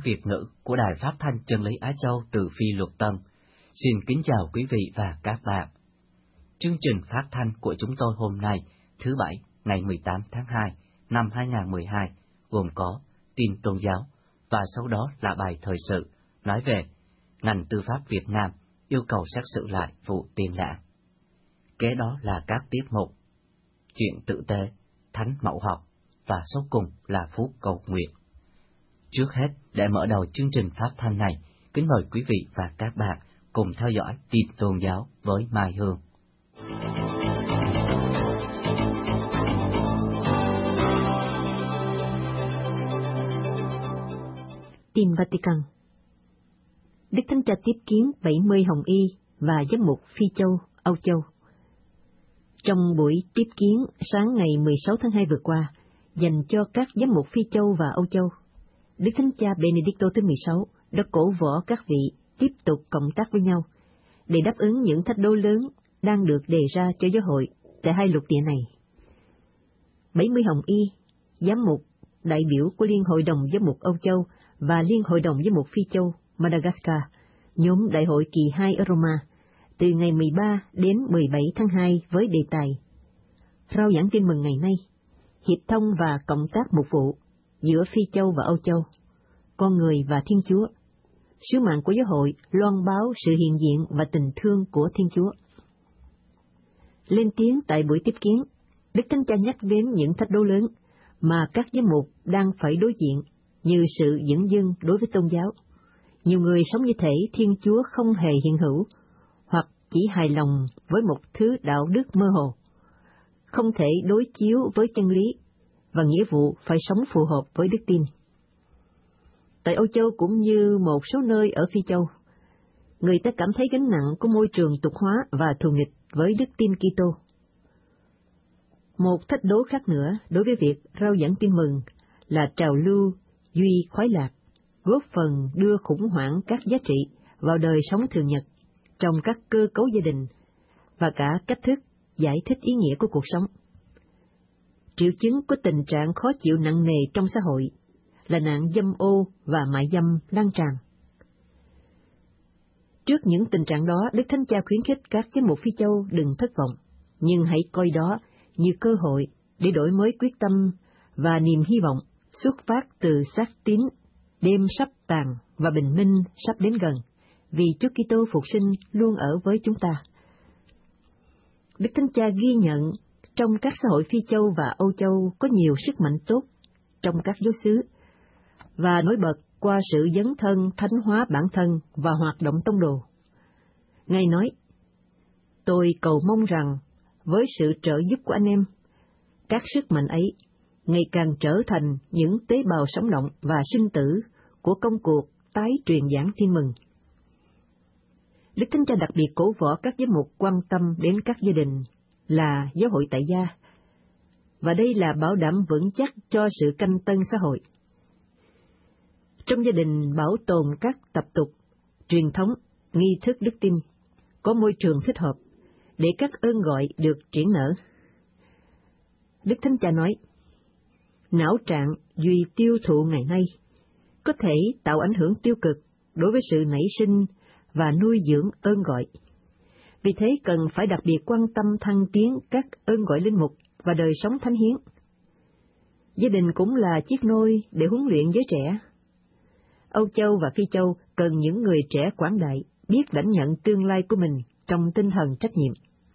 Việt ngữ của Đài Phát thanh Chân lý Á Châu từ Phi Luật Tân. Xin kính chào quý vị và các bạn. Chương trình phát thanh của chúng tôi hôm nay, thứ Bảy, ngày 18 tháng 2 năm 2012, gồm có tin tôn giáo và sau đó là bài thời sự nói về ngành tư pháp Việt Nam yêu cầu xét xử lại vụ tiền lạ. Kế đó là các tiết mục chuyện tử tế, thánh mẫu học và sau cùng là phút cầu nguyện. Trước hết, để mở đầu chương trình phát thanh này, kính mời quý vị và các bạn cùng theo dõi tin tôn giáo với Mai Hương. Tin Vatican. Đức Thánh Cha tiếp kiến 70 hồng y và giám mục Phi Châu, Âu Châu. Trong buổi tiếp kiến sáng ngày 16 tháng 2 vừa qua, dành cho các giám mục Phi Châu và Âu Châu, Đức Thánh Cha Benedicto thứ 16 đã cổ võ các vị tiếp tục cộng tác với nhau để đáp ứng những thách đố lớn đang được đề ra cho giáo hội tại hai lục địa này. 70 hồng y, giám mục, đại biểu của Liên hội đồng giám mục Âu Châu và Liên hội đồng giám mục Phi Châu, Madagascar, nhóm đại hội kỳ 2 ở Roma, từ ngày 13 đến 17 tháng 2 với đề tài Rao giảng tin mừng ngày nay, hiệp thông và cộng tác mục vụ giữa Phi Châu và Âu Châu, con người và Thiên Chúa, sứ mạng của giáo hội loan báo sự hiện diện và tình thương của Thiên Chúa. Lên tiếng tại buổi tiếp kiến, Đức Thánh Cha nhắc đến những thách đố lớn mà các giám mục đang phải đối diện, như sự dửng dưng đối với tôn giáo. Nhiều người sống như thể Thiên Chúa không hề hiện hữu, hoặc chỉ hài lòng với một thứ đạo đức mơ hồ, không thể đối chiếu với chân lý và nghĩa vụ phải sống phù hợp với đức tin. Tại Âu Châu cũng như một số nơi ở Phi Châu, người ta cảm thấy gánh nặng của môi trường tục hóa và thù nghịch với đức tin Kitô. Một thách đố khác nữa đối với việc rao giảng tin mừng là trào lưu duy khoái lạc, góp phần đưa khủng hoảng các giá trị vào đời sống thường nhật trong các cơ cấu gia đình và cả cách thức giải thích ý nghĩa của cuộc sống. Triệu chứng của tình trạng khó chịu nặng nề trong xã hội là nạn dâm ô và mại dâm lan tràn. Trước những tình trạng đó, Đức Thánh Cha khuyến khích các giám mục Phi Châu đừng thất vọng, nhưng hãy coi đó như cơ hội để đổi mới quyết tâm và niềm hy vọng xuất phát từ xác tín, đêm sắp tàn và bình minh sắp đến gần, vì Chúa Kitô phục sinh luôn ở với chúng ta. Đức Thánh Cha ghi nhận trong các xã hội Phi Châu và Âu Châu có nhiều sức mạnh tốt trong các giáo xứ, và nổi bật qua sự dấn thân thánh hóa bản thân và hoạt động tông đồ. Ngài nói, tôi cầu mong rằng với sự trợ giúp của anh em, các sức mạnh ấy ngày càng trở thành những tế bào sống động và sinh tử của công cuộc tái truyền giảng tin mừng. Đức Thánh Cha đặc biệt cổ võ các giám mục quan tâm đến các gia đình là giáo hội tại gia, và đây là bảo đảm vững chắc cho sự canh tân xã hội. Trong gia đình bảo tồn các tập tục, truyền thống, nghi thức đức tin, có môi trường thích hợp để các ơn gọi được triển nở. Đức Thánh Cha nói, não trạng duy tiêu thụ ngày nay có thể tạo ảnh hưởng tiêu cực đối với sự nảy sinh và nuôi dưỡng ơn gọi. Vì thế cần phải đặc biệt quan tâm thăng tiến các ơn gọi linh mục và đời sống thánh hiến. Gia đình cũng là chiếc nôi để huấn luyện giới trẻ. Âu Châu và Phi Châu cần những người trẻ quảng đại biết lãnh nhận tương lai của mình trong tinh thần trách nhiệm.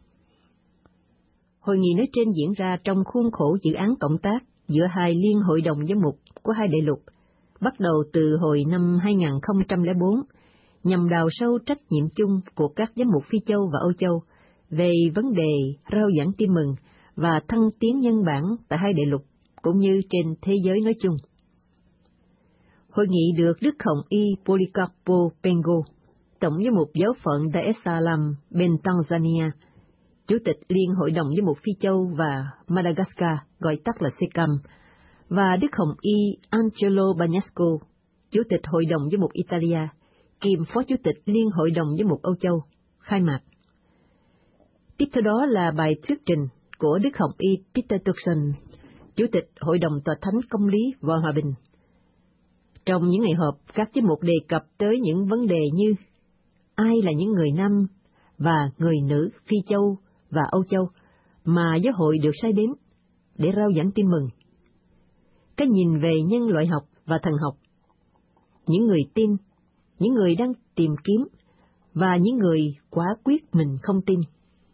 Hội nghị nói trên diễn ra trong khuôn khổ dự án cộng tác giữa hai liên hội đồng giám mục của hai đại lục, bắt đầu từ hồi năm 2004, nhằm đào sâu trách nhiệm chung của các giám mục Phi Châu và Âu Châu về vấn đề rao giảng tin mừng và thăng tiến nhân bản tại hai đại lục, cũng như trên thế giới nói chung. Hội nghị được Đức Hồng Y Policarpo Pengo, Tổng giám mục giáo phận Dar es Salaam bên Tanzania, Chủ tịch Liên hội đồng giám mục Phi Châu và Madagascar, gọi tắt là SECAM, và Đức Hồng Y Angelo Bagnasco, Chủ tịch Hội đồng giám mục Italia, kiêm Phó Chủ tịch Liên hội đồng giám mục Âu Châu, khai mạc. Tiếp theo đó là bài thuyết trình của Đức Hồng Y Peter Turkson, Chủ tịch Hội đồng Tòa Thánh Công lý và Hòa bình. Trong những ngày họp, các giám mục đề cập tới những vấn đề như ai là những người nam và người nữ Phi Châu và Âu Châu mà giáo hội được sai đến để rao giảng tin mừng, cái nhìn về nhân loại học và thần học, những người tin, những người đang tìm kiếm và những người quả quyết mình không tin.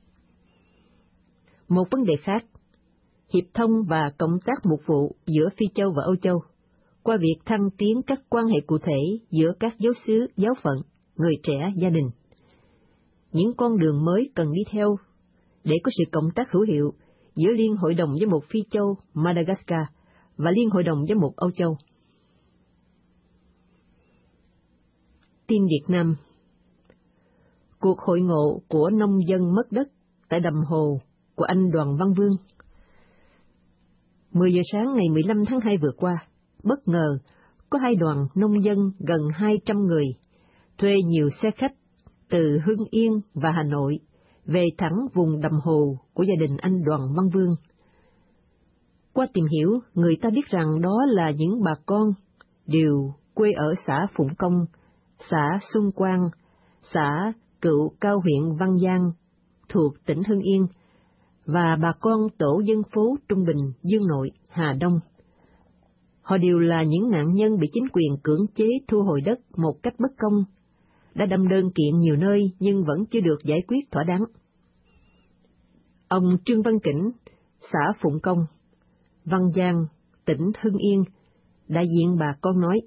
Một vấn đề khác, hiệp thông và cộng tác mục vụ giữa Phi Châu và Âu Châu, qua việc thăng tiến các quan hệ cụ thể giữa các giáo xứ, giáo phận, người trẻ, gia đình. Những con đường mới cần đi theo để có sự cộng tác hữu hiệu giữa Liên Hội đồng Giám mục Phi Châu, Madagascar và Liên Hội đồng Giám mục Âu Châu. Tin Việt Nam. Cuộc hội ngộ của nông dân mất đất tại đầm Hồ của anh Đoàn Văn Vương. 10 giờ sáng ngày 15 tháng 2 vừa qua, bất ngờ có hai đoàn nông dân gần 200 người thuê nhiều xe khách từ Hưng Yên và Hà Nội về thẳng vùng đầm Hồ của gia đình anh Đoàn Văn Vương. Qua tìm hiểu, người ta biết rằng đó là những bà con đều quê ở xã Phụng Công, xã Xuân Quang, xã Cựu Cao huyện Văn Giang, thuộc tỉnh Hưng Yên, và bà con tổ dân phố Trung Bình, Dương Nội, Hà Đông. Họ đều là những nạn nhân bị chính quyền cưỡng chế thu hồi đất một cách bất công, đã đâm đơn kiện nhiều nơi nhưng vẫn chưa được giải quyết thỏa đáng. Ông Trương Văn Kỉnh, xã Phụng Công, Văn Giang, tỉnh Hưng Yên, đại diện bà con nói: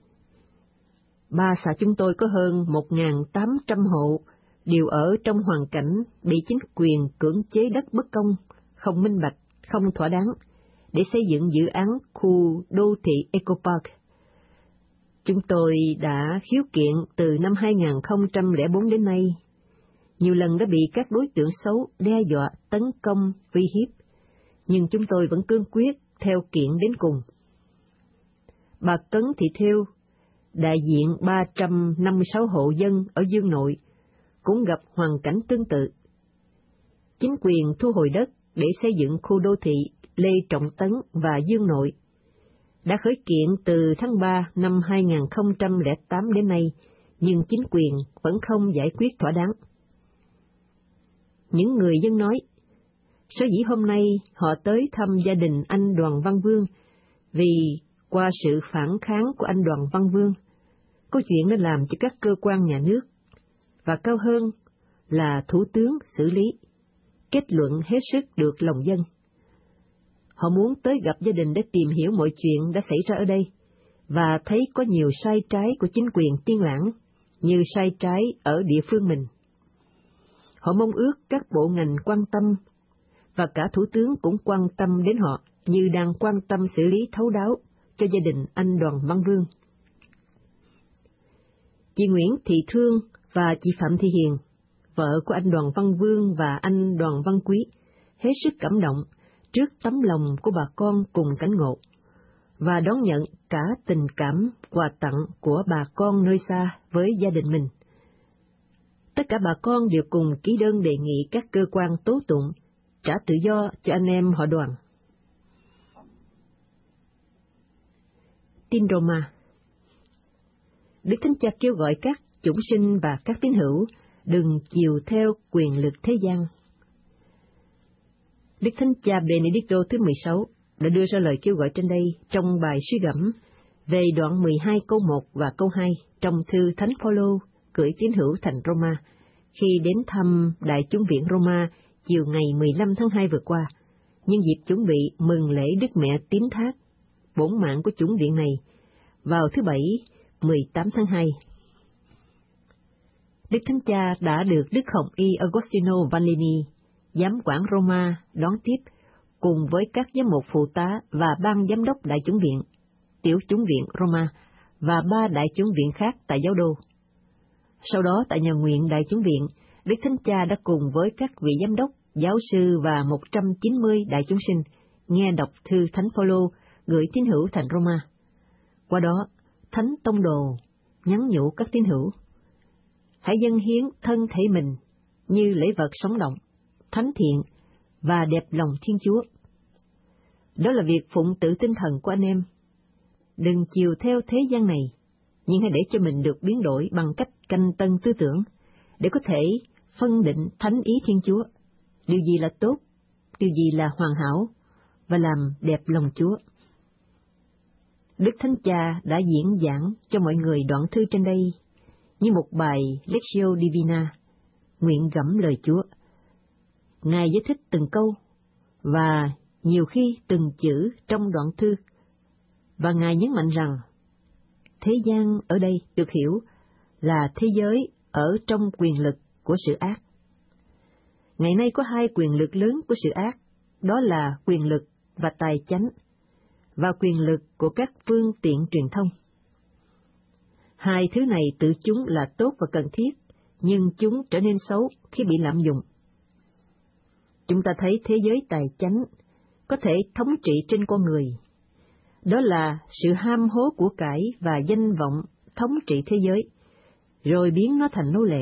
ba xã chúng tôi có hơn 1.800 hộ đều ở trong hoàn cảnh bị chính quyền cưỡng chế đất bất công, không minh bạch, không thỏa đáng, để xây dựng dự án khu đô thị Eco Park. Chúng tôi đã khiếu kiện từ năm 2004 đến nay, nhiều lần đã bị các đối tượng xấu đe dọa, tấn công, uy hiếp, nhưng chúng tôi vẫn cương quyết theo kiện đến cùng. Bà Cấn Thị Thêu, đại diện 356 hộ dân ở Dương Nội, cũng gặp hoàn cảnh tương tự. Chính quyền thu hồi đất để xây dựng khu đô thị Lê Trọng Tấn và Dương Nội đã khởi kiện từ tháng 3 năm 2008 đến nay, nhưng chính quyền vẫn không giải quyết thỏa đáng. Những người dân nói, sở dĩ hôm nay họ tới thăm gia đình anh Đoàn Văn Vương vì qua sự phản kháng của anh Đoàn Văn Vương, câu chuyện đã làm cho các cơ quan nhà nước, và cao hơn là Thủ tướng xử lý, kết luận hết sức được lòng dân. Họ muốn tới gặp gia đình để tìm hiểu mọi chuyện đã xảy ra ở đây, và thấy có nhiều sai trái của chính quyền Tiên Lãng, như sai trái ở địa phương mình. Họ mong ước các bộ ngành quan tâm, và cả Thủ tướng cũng quan tâm đến họ, như đang quan tâm xử lý thấu đáo cho gia đình anh Đoàn Văn Vương. Chị Nguyễn Thị Thương và chị Phạm Thị Hiền, vợ của anh Đoàn Văn Vương và anh Đoàn Văn Quý, hết sức cảm động trước tấm lòng của bà con cùng cảnh ngộ, và đón nhận cả tình cảm quà tặng của bà con nơi xa với gia đình mình. Tất cả bà con đều cùng ký đơn đề nghị các cơ quan tố tụng trả tự do cho anh em họ Đoàn. Tin Roma. Đức Thánh Cha kêu gọi các chủng sinh và các tín hữu đừng chiều theo quyền lực thế gian. Đức Thánh Cha Benedicto thứ 16 đã đưa ra lời kêu gọi trên đây trong bài suy gẫm về đoạn 12 câu 1 và câu 2 trong thư Thánh Phaolô gửi tín hữu thành Roma khi đến thăm Đại chúng viện Roma chiều ngày 15 tháng 2 vừa qua, nhân dịp chuẩn bị mừng lễ Đức Mẹ Tín Thác, bổn mạng của chủng viện này, vào thứ Bảy, 18 tháng 2. Đức Thánh Cha đã được Đức Hồng Y Agostino Vanlini, giám quản Roma, đón tiếp, cùng với các giám mục phụ tá và ban giám đốc Đại chúng viện, tiểu chúng viện Roma và 3 đại chúng viện khác tại giáo đô. Sau đó tại nhà nguyện Đại chúng viện, Đức Thánh Cha đã cùng với các vị giám đốc, giáo sư và 190 đại chúng sinh nghe đọc thư Thánh Phaolô gửi tín hữu thành Roma. Qua đó, Thánh Tông Đồ nhắn nhủ các tín hữu: hãy dâng hiến thân thể mình như lễ vật sống động, thánh thiện và đẹp lòng Thiên Chúa. Đó là việc phụng tự tinh thần của anh em. đừng chiều theo thế gian này, nhưng hãy để cho mình được biến đổi bằng cách canh tân tư tưởng, để có thể phân định thánh ý Thiên Chúa, điều gì là tốt, điều gì là hoàn hảo, và làm đẹp lòng Chúa. Đức Thánh Cha đã diễn giảng cho mọi người đoạn thư trên đây như một bài Lectio Divina, nguyện gẫm lời Chúa. Ngài giải thích từng câu, và nhiều khi từng chữ trong đoạn thư, và Ngài nhấn mạnh rằng thế gian ở đây được hiểu là thế giới ở trong quyền lực của sự ác. Ngày nay có hai quyền lực lớn của sự ác, đó là quyền lực và tài chánh, và quyền lực của các phương tiện truyền thông. Hai thứ này tự chúng là tốt và cần thiết, nhưng chúng trở nên xấu khi bị lạm dụng. Chúng ta thấy thế giới tài chánh có thể thống trị trên con người. Đó là sự ham hố của cải và danh vọng thống trị thế giới, rồi biến nó thành nô lệ.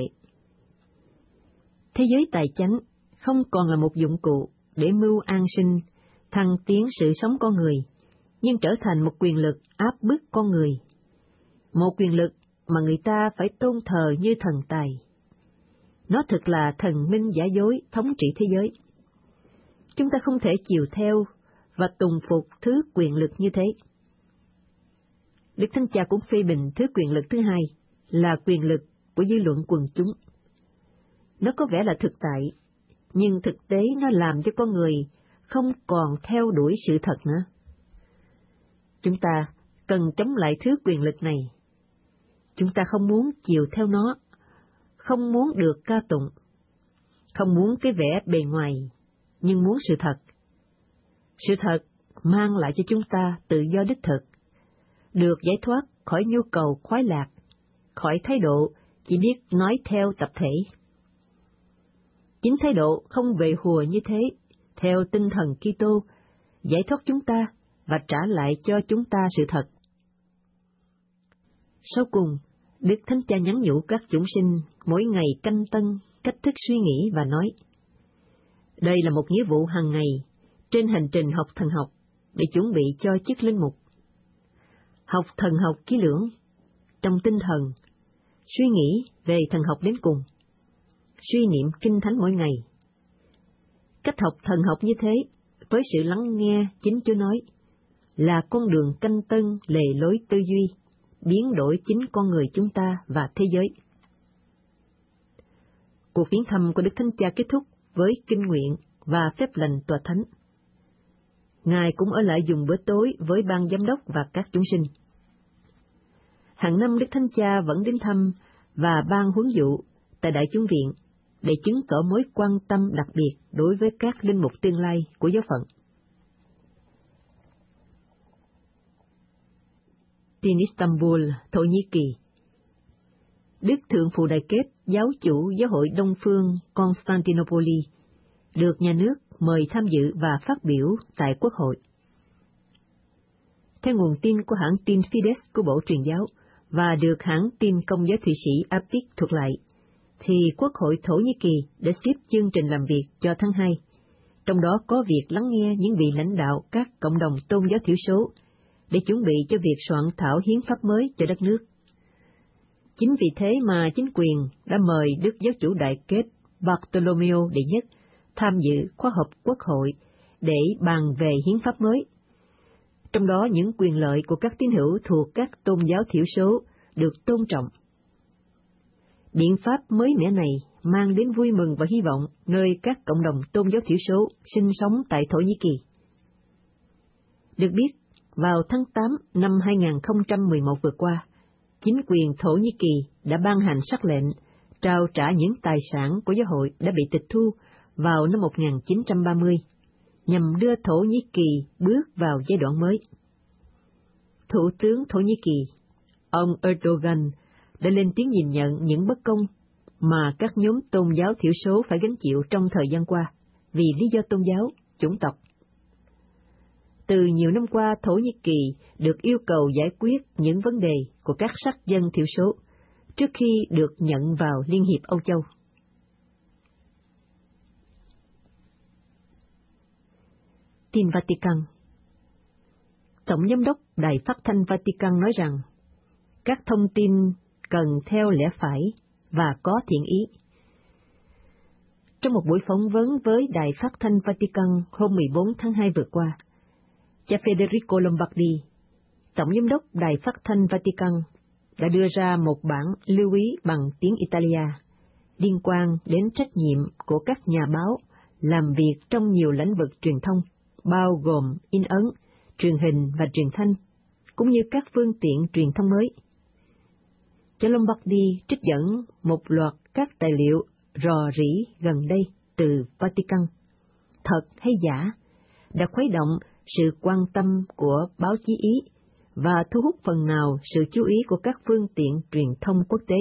Thế giới tài chánh không còn là một dụng cụ để mưu an sinh, thăng tiến sự sống con người, nhưng trở thành một quyền lực áp bức con người. Một quyền lực mà người ta phải tôn thờ như thần tài. Nó thực là thần minh giả dối thống trị thế giới. Chúng ta không thể chiều theo và tùng phục thứ quyền lực như thế. Đức Thánh Cha cũng phê bình thứ quyền lực thứ hai là quyền lực của dư luận quần chúng. Nó có vẻ là thực tại, nhưng thực tế nó làm cho con người không còn theo đuổi sự thật nữa. Chúng ta cần chống lại thứ quyền lực này. Chúng ta không muốn chiều theo nó, không muốn được ca tụng, không muốn cái vẻ bề ngoài, nhưng muốn sự thật. Sự thật mang lại cho chúng ta tự do đích thực, được giải thoát khỏi nhu cầu khoái lạc, khỏi thái độ chỉ biết nói theo tập thể. Chính thái độ không về hùa như thế, theo tinh thần Kitô, giải thoát chúng ta và trả lại cho chúng ta sự thật. Sau cùng, Đức Thánh Cha nhắn nhủ các chúng sinh mỗi ngày canh tân cách thức suy nghĩ và nói: đây là một nghĩa vụ hàng ngày trên hành trình học thần học để chuẩn bị cho chức linh mục. Học thần học kỹ lưỡng, trong tinh thần, suy nghĩ về thần học đến cùng, suy niệm kinh thánh mỗi ngày. Cách học thần học như thế, với sự lắng nghe chính Chúa nói, là con đường canh tân lề lối tư duy, biến đổi chính con người chúng ta và thế giới. Cuộc viếng thăm của Đức Thánh Cha kết thúc với kinh nguyện và phép lành tòa thánh. Ngài cũng ở lại dùng bữa tối với ban giám đốc và các chúng sinh. Hàng năm Đức Thánh Cha vẫn đến thăm và ban huấn dụ tại Đại chúng viện để chứng tỏ mối quan tâm đặc biệt đối với các linh mục tương lai của giáo phận. Tin Istanbul, Thổ Nhĩ Kỳ. Đức Thượng Phụ Đại Kết, giáo chủ Giáo hội Đông Phương Constantinople, được nhà nước mời tham dự và phát biểu tại Quốc hội. Theo nguồn tin của hãng tin Fides của Bộ Truyền giáo và được hãng tin Công giáo Thụy Sĩ Apik thuật lại, thì Quốc hội Thổ Nhĩ Kỳ đã xếp chương trình làm việc cho tháng 2, trong đó có việc lắng nghe những vị lãnh đạo các cộng đồng tôn giáo thiểu số để chuẩn bị cho việc soạn thảo hiến pháp mới cho đất nước. Chính vì thế mà chính quyền đã mời Đức Giáo chủ Đại Kết Bartolomeo đệ nhất tham dự khóa họp Quốc hội để bàn về hiến pháp mới. Trong đó những quyền lợi của các tín hữu thuộc các tôn giáo thiểu số được tôn trọng. Biện pháp mới mẻ này mang đến vui mừng và hy vọng nơi các cộng đồng tôn giáo thiểu số sinh sống tại Thổ Nhĩ Kỳ. Được biết, vào tháng 8 năm 2011 vừa qua, chính quyền Thổ Nhĩ Kỳ đã ban hành sắc lệnh trao trả những tài sản của giáo hội đã bị tịch thu vào năm 1930, nhằm đưa Thổ Nhĩ Kỳ bước vào giai đoạn mới. Thủ tướng Thổ Nhĩ Kỳ, ông Erdogan, đã lên tiếng nhìn nhận những bất công mà các nhóm tôn giáo thiểu số phải gánh chịu trong thời gian qua vì lý do tôn giáo, chủng tộc. Từ nhiều năm qua, Thổ Nhĩ Kỳ được yêu cầu giải quyết những vấn đề của các sắc dân thiểu số trước khi được nhận vào Liên hiệp Âu Châu. Tin Vatican. Tổng giám đốc Đài Phát thanh Vatican nói rằng các thông tin cần theo lẽ phải và có thiện ý. Trong một buổi phỏng vấn với Đài Phát thanh Vatican hôm 14 tháng 2 vừa qua, cha Federico Lombardi, Tổng giám đốc Đài Phát thanh Vatican, đã đưa ra một bản lưu ý bằng tiếng Italia liên quan đến trách nhiệm của các nhà báo làm việc trong nhiều lĩnh vực truyền thông, bao gồm in ấn, truyền hình và truyền thanh, cũng như các phương tiện truyền thông mới. Cha Lombardi trích dẫn một loạt các tài liệu rò rỉ gần đây từ Vatican, thật hay giả, đã khuấy động sự quan tâm của báo chí Ý và thu hút phần nào sự chú ý của các phương tiện truyền thông quốc tế.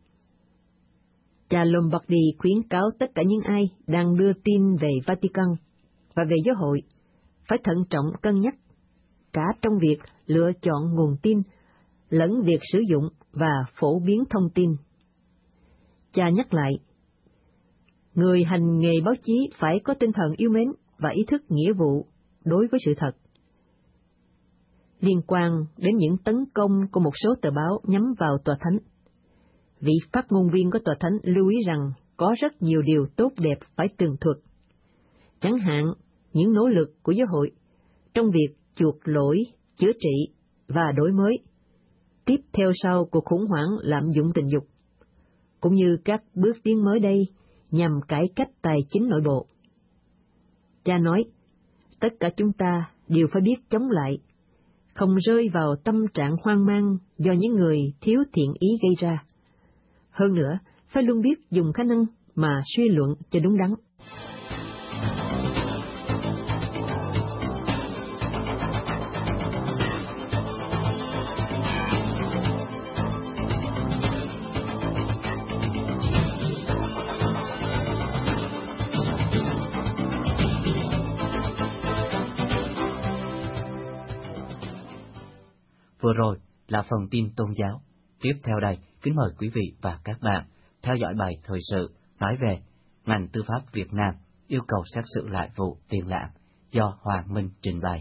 Cha Lombardi khuyến cáo tất cả những ai đang đưa tin về Vatican và về giáo hội phải thận trọng cân nhắc, cả trong việc lựa chọn nguồn tin, lẫn việc sử dụng và phổ biến thông tin. Cha nhắc lại, người hành nghề báo chí phải có tinh thần yêu mến và ý thức nghĩa vụ đối với sự thật. Liên quan đến những tấn công của một số tờ báo nhắm vào Tòa Thánh, vị phát ngôn viên của Tòa Thánh lưu ý rằng có rất nhiều điều tốt đẹp phải tường thuật, chẳng hạn những nỗ lực của giáo hội trong việc chuộc lỗi, chữa trị và đổi mới, tiếp theo sau cuộc khủng hoảng lạm dụng tình dục, cũng như các bước tiến mới đây nhằm cải cách tài chính nội bộ. Cha nói, tất cả chúng ta đều phải biết chống lại, không rơi vào tâm trạng hoang mang do những người thiếu thiện ý gây ra. Hơn nữa, phải luôn biết dùng khả năng mà suy luận cho đúng đắn. Vừa rồi là phần tin tôn giáo. Tiếp theo đây, kính mời quý vị và các bạn theo dõi bài thời sự nói về ngành tư pháp Việt Nam yêu cầu xét xử lại vụ tiền lạm do Hoàng Minh trình bày.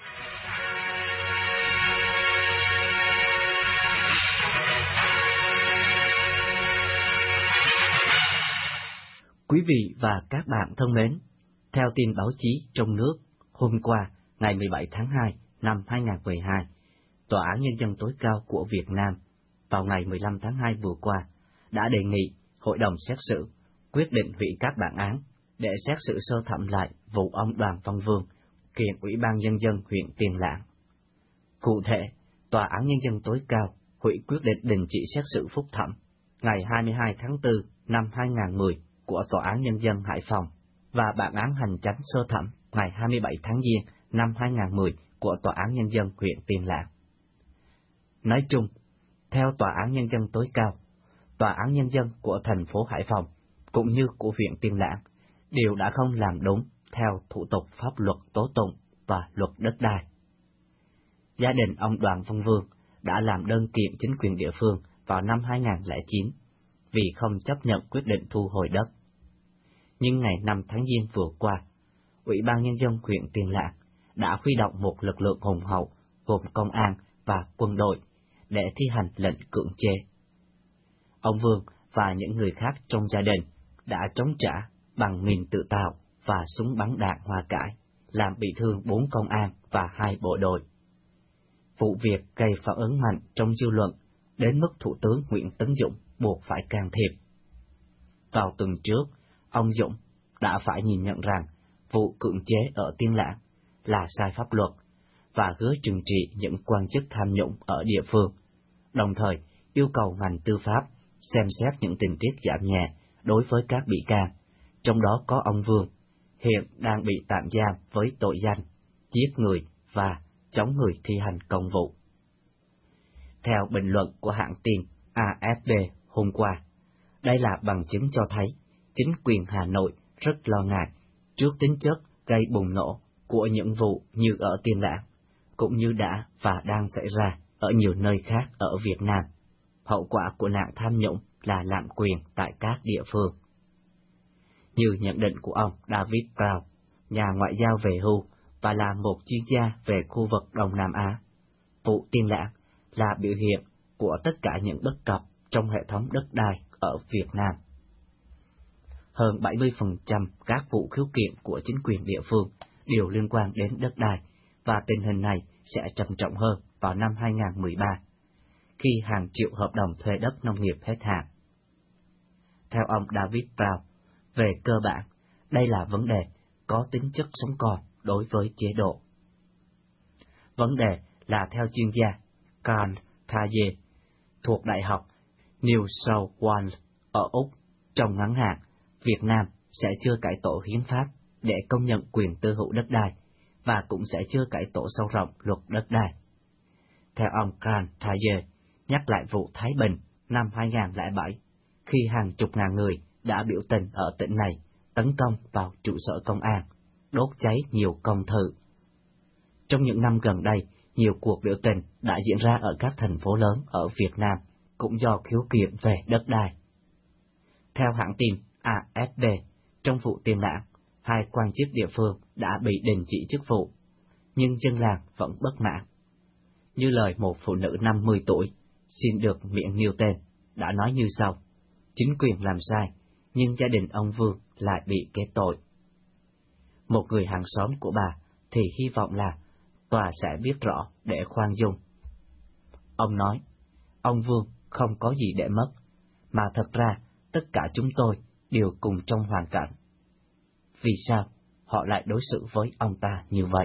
Quý vị và các bạn thân mến, theo tin báo chí trong nước, hôm qua, ngày 17 tháng 2 năm 2012, Tòa án Nhân dân tối cao của Việt Nam vào ngày 15 tháng 2 vừa qua đã đề nghị Hội đồng xét xử quyết định hủy các bản án để xét xử sơ thẩm lại vụ ông Đoàn Văn Vương kiện Ủy ban Nhân dân huyện Tiền Lãng. Cụ thể, Tòa án Nhân dân tối cao hủy quyết định đình chỉ xét xử phúc thẩm ngày 22 tháng 4 năm 2010 của Tòa án Nhân dân Hải Phòng và bản án hành chánh sơ thẩm ngày 27 tháng Giêng năm 2010 của Tòa án Nhân dân huyện Tiền Lãng. Nói chung, theo Tòa án Nhân dân tối cao, Tòa án Nhân dân của thành phố Hải Phòng cũng như của huyện Tiền Lãng đều đã không làm đúng theo thủ tục pháp luật tố tụng và luật đất đai. Gia đình ông Đoàn Văn Vương đã làm đơn kiện chính quyền địa phương vào năm 2009 vì không chấp nhận quyết định thu hồi đất. Nhưng ngày 5 tháng Giêng vừa qua, Ủy ban Nhân dân huyện Tiền Lãng đã huy động một lực lượng hùng hậu gồm công an và quân đội để thi hành lệnh cưỡng chế. Ông Vương và những người khác trong gia đình đã chống trả bằng mìn tự tạo và súng bắn đạn hoa cải, làm bị thương 4 công an và 2 bộ đội. Vụ việc gây phản ứng mạnh trong dư luận đến mức Thủ tướng Nguyễn Tấn Dũng buộc phải can thiệp. Vào tuần trước, ông Dũng đã phải nhìn nhận rằng vụ cưỡng chế ở Tiền Lãng là sai pháp luật và hứa trừng trị những quan chức tham nhũng ở địa phương, đồng thời yêu cầu ngành tư pháp xem xét những tình tiết giảm nhẹ đối với các bị can, trong đó có ông Vương, hiện đang bị tạm giam với tội danh giết người và chống người thi hành công vụ. Theo bình luận của hãng tin AFP hôm qua, đây là bằng chứng cho thấy chính quyền Hà Nội rất lo ngại trước tính chất gây bùng nổ của những vụ như ở Tiền Lãng, cũng như đã và đang xảy ra ở nhiều nơi khác ở Việt Nam. Hậu quả của nạn tham nhũng là lạm quyền tại các địa phương. Như nhận định của ông David Brown, nhà ngoại giao về hưu và là một chuyên gia về khu vực Đông Nam Á. Vụ Tiên Lãng là biểu hiện của tất cả những bất cập trong hệ thống đất đai ở Việt Nam. Hơn 70% các vụ khiếu kiện của chính quyền địa phương đều liên quan đến đất đai, và tình hình này sẽ trầm trọng hơn vào năm 2013, khi hàng triệu hợp đồng thuê đất nông nghiệp hết hạn. Theo ông David Brown, về cơ bản, đây là vấn đề có tính chất sống còn đối với chế độ. Vấn đề là theo chuyên gia Karl Thayer thuộc Đại học New South Wales ở Úc, trong ngắn hạn, Việt Nam sẽ chưa cải tổ hiến pháp để công nhận quyền tư hữu đất đai, và cũng sẽ chưa cải tổ sâu rộng luật đất đai. Theo ông Karl Thayer, nhắc lại vụ Thái Bình năm 2007, khi hàng chục ngàn người đã biểu tình ở tỉnh này, tấn công vào trụ sở công an, đốt cháy nhiều công thự. Trong những năm gần đây, nhiều cuộc biểu tình đã diễn ra ở các thành phố lớn ở Việt Nam, cũng do khiếu kiện về đất đai. Theo hãng tin AFP, trong vụ Tiên Lãng, 2 quan chức địa phương đã bị đình chỉ chức vụ, nhưng dân làng vẫn bất mãn. Như lời một phụ nữ 50 tuổi, xin được miễn nêu tên, đã nói như sau: chính quyền làm sai, nhưng gia đình ông Vương lại bị kết tội. Một người hàng xóm của bà thì hy vọng là tòa sẽ biết rõ để khoan dung. Ông nói, ông Vương không có gì để mất, mà thật ra tất cả chúng tôi đều cùng trong hoàn cảnh. Vì sao họ lại đối xử với ông ta như vậy?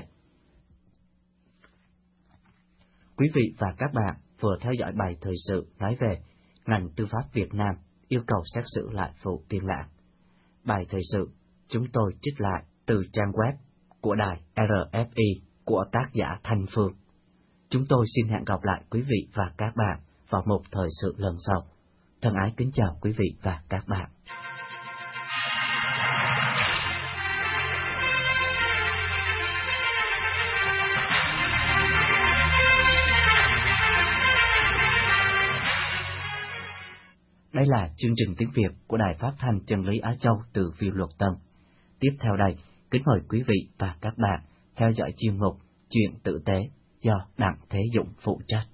Quý vị và các bạn vừa theo dõi bài thời sự nói về ngành tư pháp Việt Nam yêu cầu xét xử lại vụ Tiên Lãng. Bài thời sự chúng tôi trích lại từ trang web của đài RFI của tác giả Thanh Phương. Chúng tôi xin hẹn gặp lại quý vị và các bạn vào một thời sự lần sau. Thân ái kính chào quý vị và các bạn. Đây là chương trình tiếng Việt của Đài Phát thanh Chân lý Á Châu từ Phiêu Luật Tân. Tiếp theo đây, kính mời quý vị và các bạn theo dõi chuyên mục Chuyện Tử Tế do Đặng Thế Dũng phụ trách.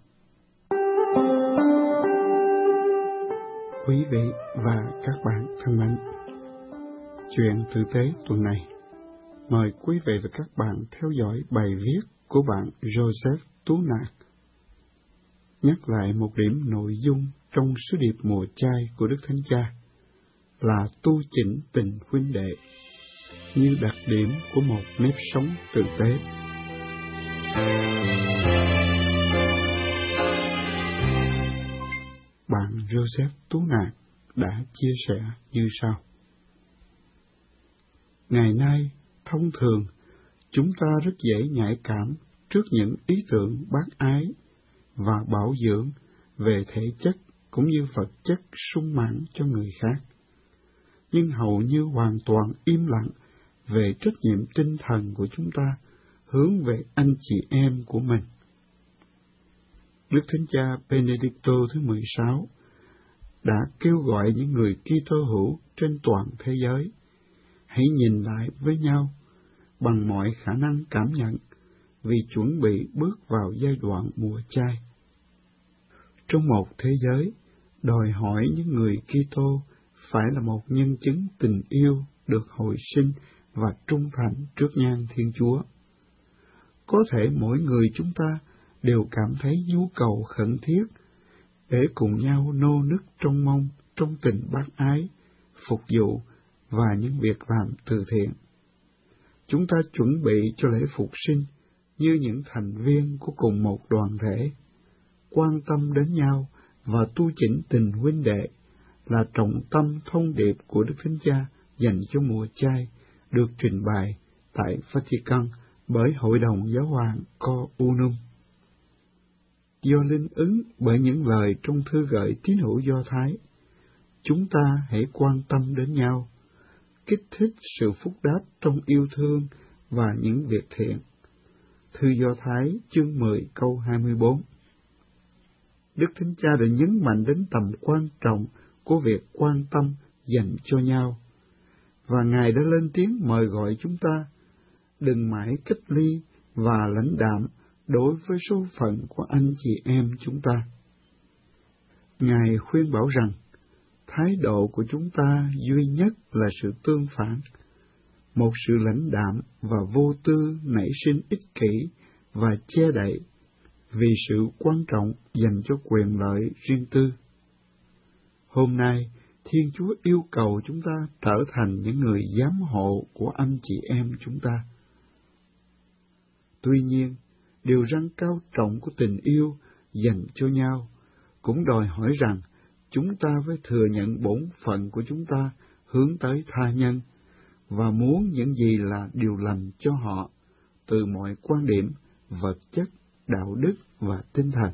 Quý vị và các bạn thân mến, Chuyện Tử Tế tuần này, mời quý vị và các bạn theo dõi bài viết của bạn Joseph Tú Nạc, nhắc lại một điểm nội dung trong sứ điệp mùa chay của Đức Thánh Cha là tu chỉnh tình huynh đệ như đặc điểm của một nếp sống tử tế. Bạn Joseph Tú Nạc đã chia sẻ như sau: ngày nay, thông thường, chúng ta rất dễ nhạy cảm trước những ý tưởng bác ái và bảo dưỡng về thể chất cũng như vật chất sung mãn cho người khác, nhưng hầu như hoàn toàn im lặng về trách nhiệm tinh thần của chúng ta hướng về anh chị em của mình. Đức Thánh Cha Benedicto thứ 16 đã kêu gọi những người Kitô hữu trên toàn thế giới hãy nhìn lại với nhau bằng mọi khả năng cảm nhận, vì chuẩn bị bước vào giai đoạn mùa chay. Trong một thế giới đòi hỏi những người Kitô phải là một nhân chứng tình yêu được hồi sinh và trung thành trước nhan Thiên Chúa, có thể mỗi người chúng ta đều cảm thấy nhu cầu khẩn thiết để cùng nhau nô nức trông mong trong tình bác ái, phục vụ và những việc làm từ thiện. Chúng ta chuẩn bị cho lễ phục sinh như những thành viên của cùng một đoàn thể, quan tâm đến nhau và tu chỉnh tình huynh đệ là trọng tâm thông điệp của Đức Thánh Cha dành cho mùa chay, được trình bày tại Vatican bởi Hội đồng Giáo hoàng Co Unum. Do linh ứng bởi những lời trong thư gửi tín hữu Do Thái, chúng ta hãy quan tâm đến nhau, kích thích sự phúc đáp trong yêu thương và những việc thiện. Thư Do Thái chương 10 câu 24. Đức Thánh Cha đã nhấn mạnh đến tầm quan trọng của việc quan tâm dành cho nhau, và Ngài đã lên tiếng mời gọi chúng ta đừng mãi cách ly và lãnh đạm đối với số phận của anh chị em chúng ta. Ngài khuyên bảo rằng, thái độ của chúng ta duy nhất là sự tương phản, một sự lãnh đạm và vô tư nảy sinh ích kỷ và che đậy vì sự quan trọng dành cho quyền lợi riêng tư. Hôm nay, Thiên Chúa yêu cầu chúng ta trở thành những người giám hộ của anh chị em chúng ta. Tuy nhiên, điều răn cao trọng của tình yêu dành cho nhau cũng đòi hỏi rằng chúng ta phải thừa nhận bổn phận của chúng ta hướng tới tha nhân và muốn những gì là điều lành cho họ từ mọi quan điểm vật chất, đạo đức và tinh thần.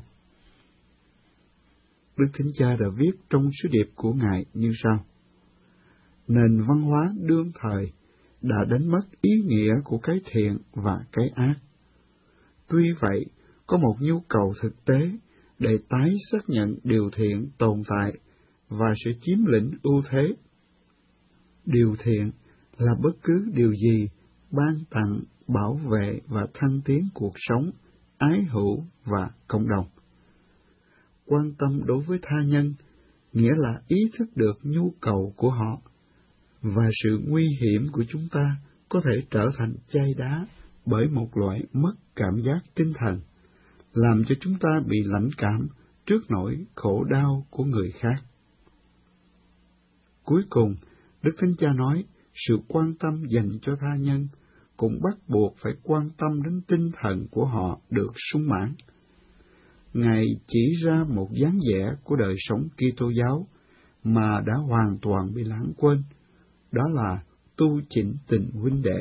Đức Thánh Cha đã viết trong sứ điệp của Ngài như sau: nền văn hóa đương thời đã đánh mất ý nghĩa của cái thiện và cái ác. Tuy vậy, có một nhu cầu thực tế để tái xác nhận điều thiện tồn tại và sẽ chiếm lĩnh ưu thế. Điều thiện là bất cứ điều gì ban tặng, bảo vệ và thăng tiến cuộc sống, ái hữu và cộng đồng. Quan tâm đối với tha nhân nghĩa là ý thức được nhu cầu của họ, và sự nguy hiểm của chúng ta có thể trở thành chai đá bởi một loại mất cảm giác tinh thần, làm cho chúng ta bị lãnh cảm trước nỗi khổ đau của người khác. Cuối cùng, Đức Thánh Cha nói, sự quan tâm dành cho tha nhân cũng bắt buộc phải quan tâm đến tinh thần của họ được sung mãn. Ngài chỉ ra một dáng vẻ của đời sống Kitô giáo mà đã hoàn toàn bị lãng quên, đó là tu chỉnh tình huynh đệ.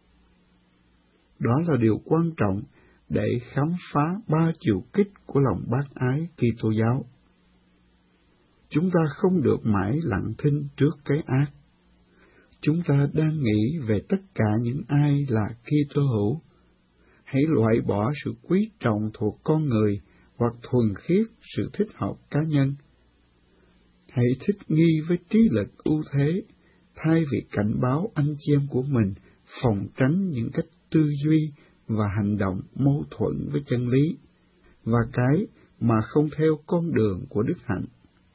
Đó là điều quan trọng để khám phá ba chiều kích của lòng bác ái Kitô giáo. Chúng ta không được mãi lặng thinh trước cái ác. Chúng ta đang nghĩ về tất cả những ai là Kitô hữu. Hãy loại bỏ sự quý trọng thuộc con người hoặc thuần khiết sự thích hợp cá nhân. Hãy thích nghi với trí lực ưu thế, thay vì cảnh báo anh chị em của mình phòng tránh những cách tư duy và hành động mâu thuẫn với chân lý, và cái mà không theo con đường của đức hạnh.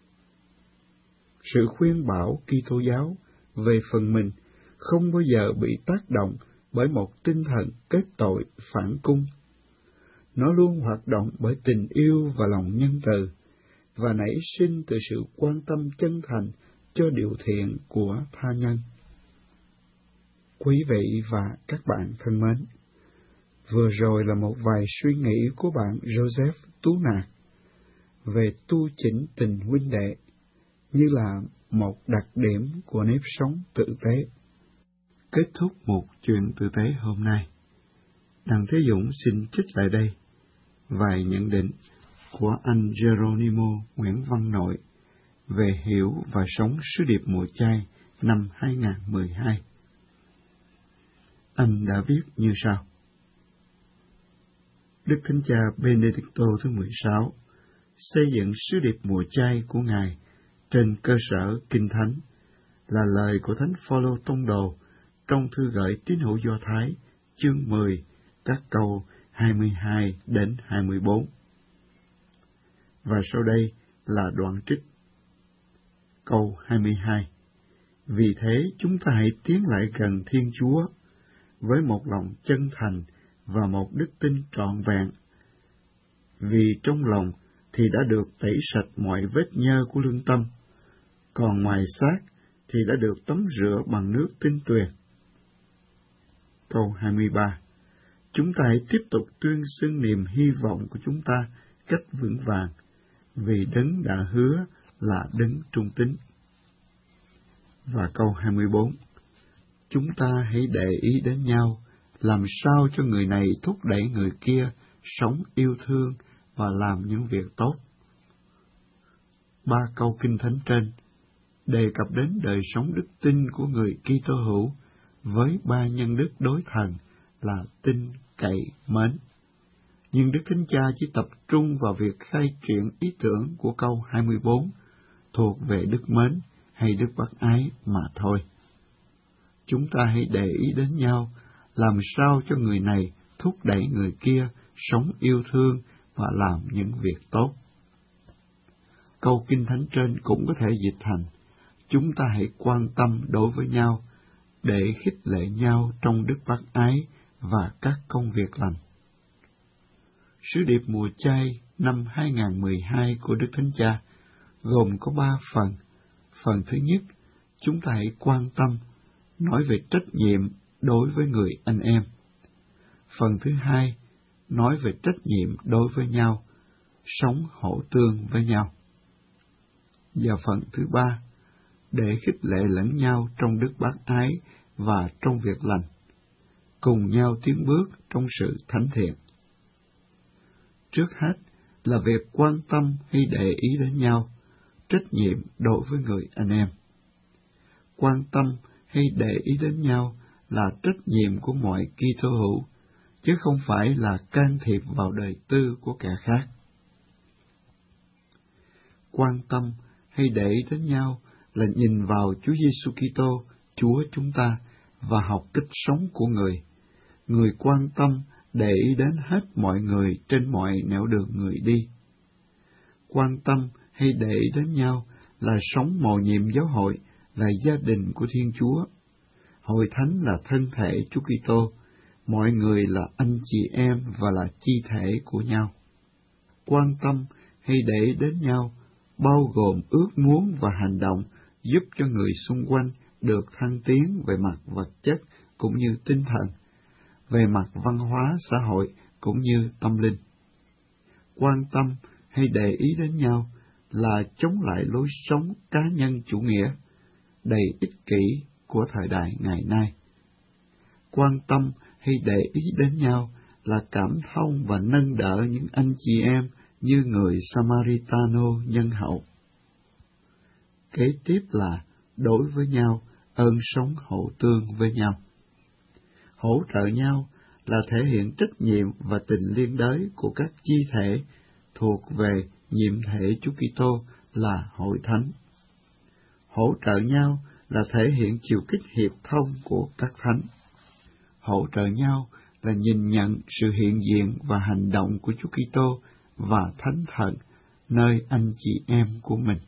Sự khuyên bảo Kitô giáo về phần mình không bao giờ bị tác động bởi một tinh thần kết tội phản cung. Nó luôn hoạt động bởi tình yêu và lòng nhân từ, và nảy sinh từ sự quan tâm chân thành cho điều thiện của tha nhân. Quý vị và các bạn thân mến, vừa rồi là một vài suy nghĩ của bạn Joseph Tú Nạc về tu chỉnh tình huynh đệ như là một đặc điểm của nếp sống tử tế. Kết thúc một chuyện tử tế hôm nay, Đặng Thế Dũng xin trích lại đây vài nhận định của anh Geronimo Nguyễn Văn Nội về hiểu và sống sứ điệp mùa chay năm 2012. Anh đã viết như sau: Đức Thánh Cha Benedicto thứ 16 xây dựng sứ điệp mùa chay của Ngài trên cơ sở Kinh Thánh, là lời của Thánh Phaolô Tông Đồ trong thư gửi tín hữu Do Thái, chương 10, các câu 22 đến 24. Và sau đây là đoạn trích. Câu 22. Vì thế chúng ta hãy tiến lại gần Thiên Chúa với một lòng chân thành và một đức tin trọn vẹn, vì trong lòng thì đã được tẩy sạch mọi vết nhơ của lương tâm, còn ngoài xác thì đã được tắm rửa bằng nước tinh tuyền. Câu 23. Chúng ta hãy tiếp tục tuyên xưng niềm hy vọng của chúng ta cách vững vàng, vì Đấng đã hứa là Đấng trung tín. Và câu 24. Chúng ta hãy để ý đến nhau, làm sao cho người này thúc đẩy người kia sống yêu thương và làm những việc tốt. Ba câu Kinh Thánh trên đề cập đến đời sống đức tin của người Kitô hữu với ba nhân đức đối thần là tin, cậy, mến. Nhưng Đức Thánh Cha chỉ tập trung vào việc khai triển ý tưởng của câu 24 thuộc về đức mến hay đức bác ái mà thôi. Chúng ta hãy để ý đến nhau, làm sao cho người này thúc đẩy người kia sống yêu thương và làm những việc tốt. Câu Kinh Thánh trên cũng có thể dịch thành: chúng ta hãy quan tâm đối với nhau để khích lệ nhau trong đức bác ái và các công việc lành. Sứ điệp mùa chay năm 2012 của Đức Thánh Cha gồm có 3 phần. Phần thứ nhất, chúng ta hãy quan tâm, nói về trách nhiệm đối với người anh em. Phần thứ hai, nói về trách nhiệm đối với nhau, sống hỗ tương với nhau. Và phần thứ ba, để khích lệ lẫn nhau trong đức bác ái và trong việc lành, cùng nhau tiến bước trong sự thánh thiện. Trước hết là việc quan tâm hay để ý đến nhau, trách nhiệm đối với người anh em. Quan tâm hay để ý đến nhau là trách nhiệm của mọi Kitô hữu, chứ không phải là can thiệp vào đời tư của kẻ khác. Quan tâm hay để ý đến nhau là nhìn vào Chúa Giêsu Kitô, Chúa chúng ta, và học cách sống của Người. Người quan tâm để ý đến hết mọi người trên mọi nẻo đường người đi. Quan tâm hay để ý đến nhau là sống mầu nhiệm giáo hội, là gia đình của Thiên Chúa. Hội thánh là thân thể Chúa Kitô, mọi người là anh chị em và là chi thể của nhau. Quan tâm hay để ý đến nhau bao gồm ước muốn và hành động giúp cho người xung quanh được thăng tiến về mặt vật chất cũng như tinh thần, về mặt văn hóa xã hội cũng như tâm linh. Quan tâm hay để ý đến nhau là chống lại lối sống cá nhân chủ nghĩa, đầy ích kỷ của thời đại ngày nay. Quan tâm hay để ý đến nhau là cảm thông và nâng đỡ những anh chị em như người Samaritano nhân hậu. Kế tiếp là đối với nhau, ơn sống hỗ tương với nhau. Hỗ trợ nhau là thể hiện trách nhiệm và tình liên đới của các chi thể thuộc về nhiệm thể Chúa Kitô là Hội Thánh. Hỗ trợ nhau là thể hiện chiều kích hiệp thông của các thánh. Hỗ trợ nhau là nhìn nhận sự hiện diện và hành động của Chúa Kitô và Thánh Thần nơi anh chị em của mình.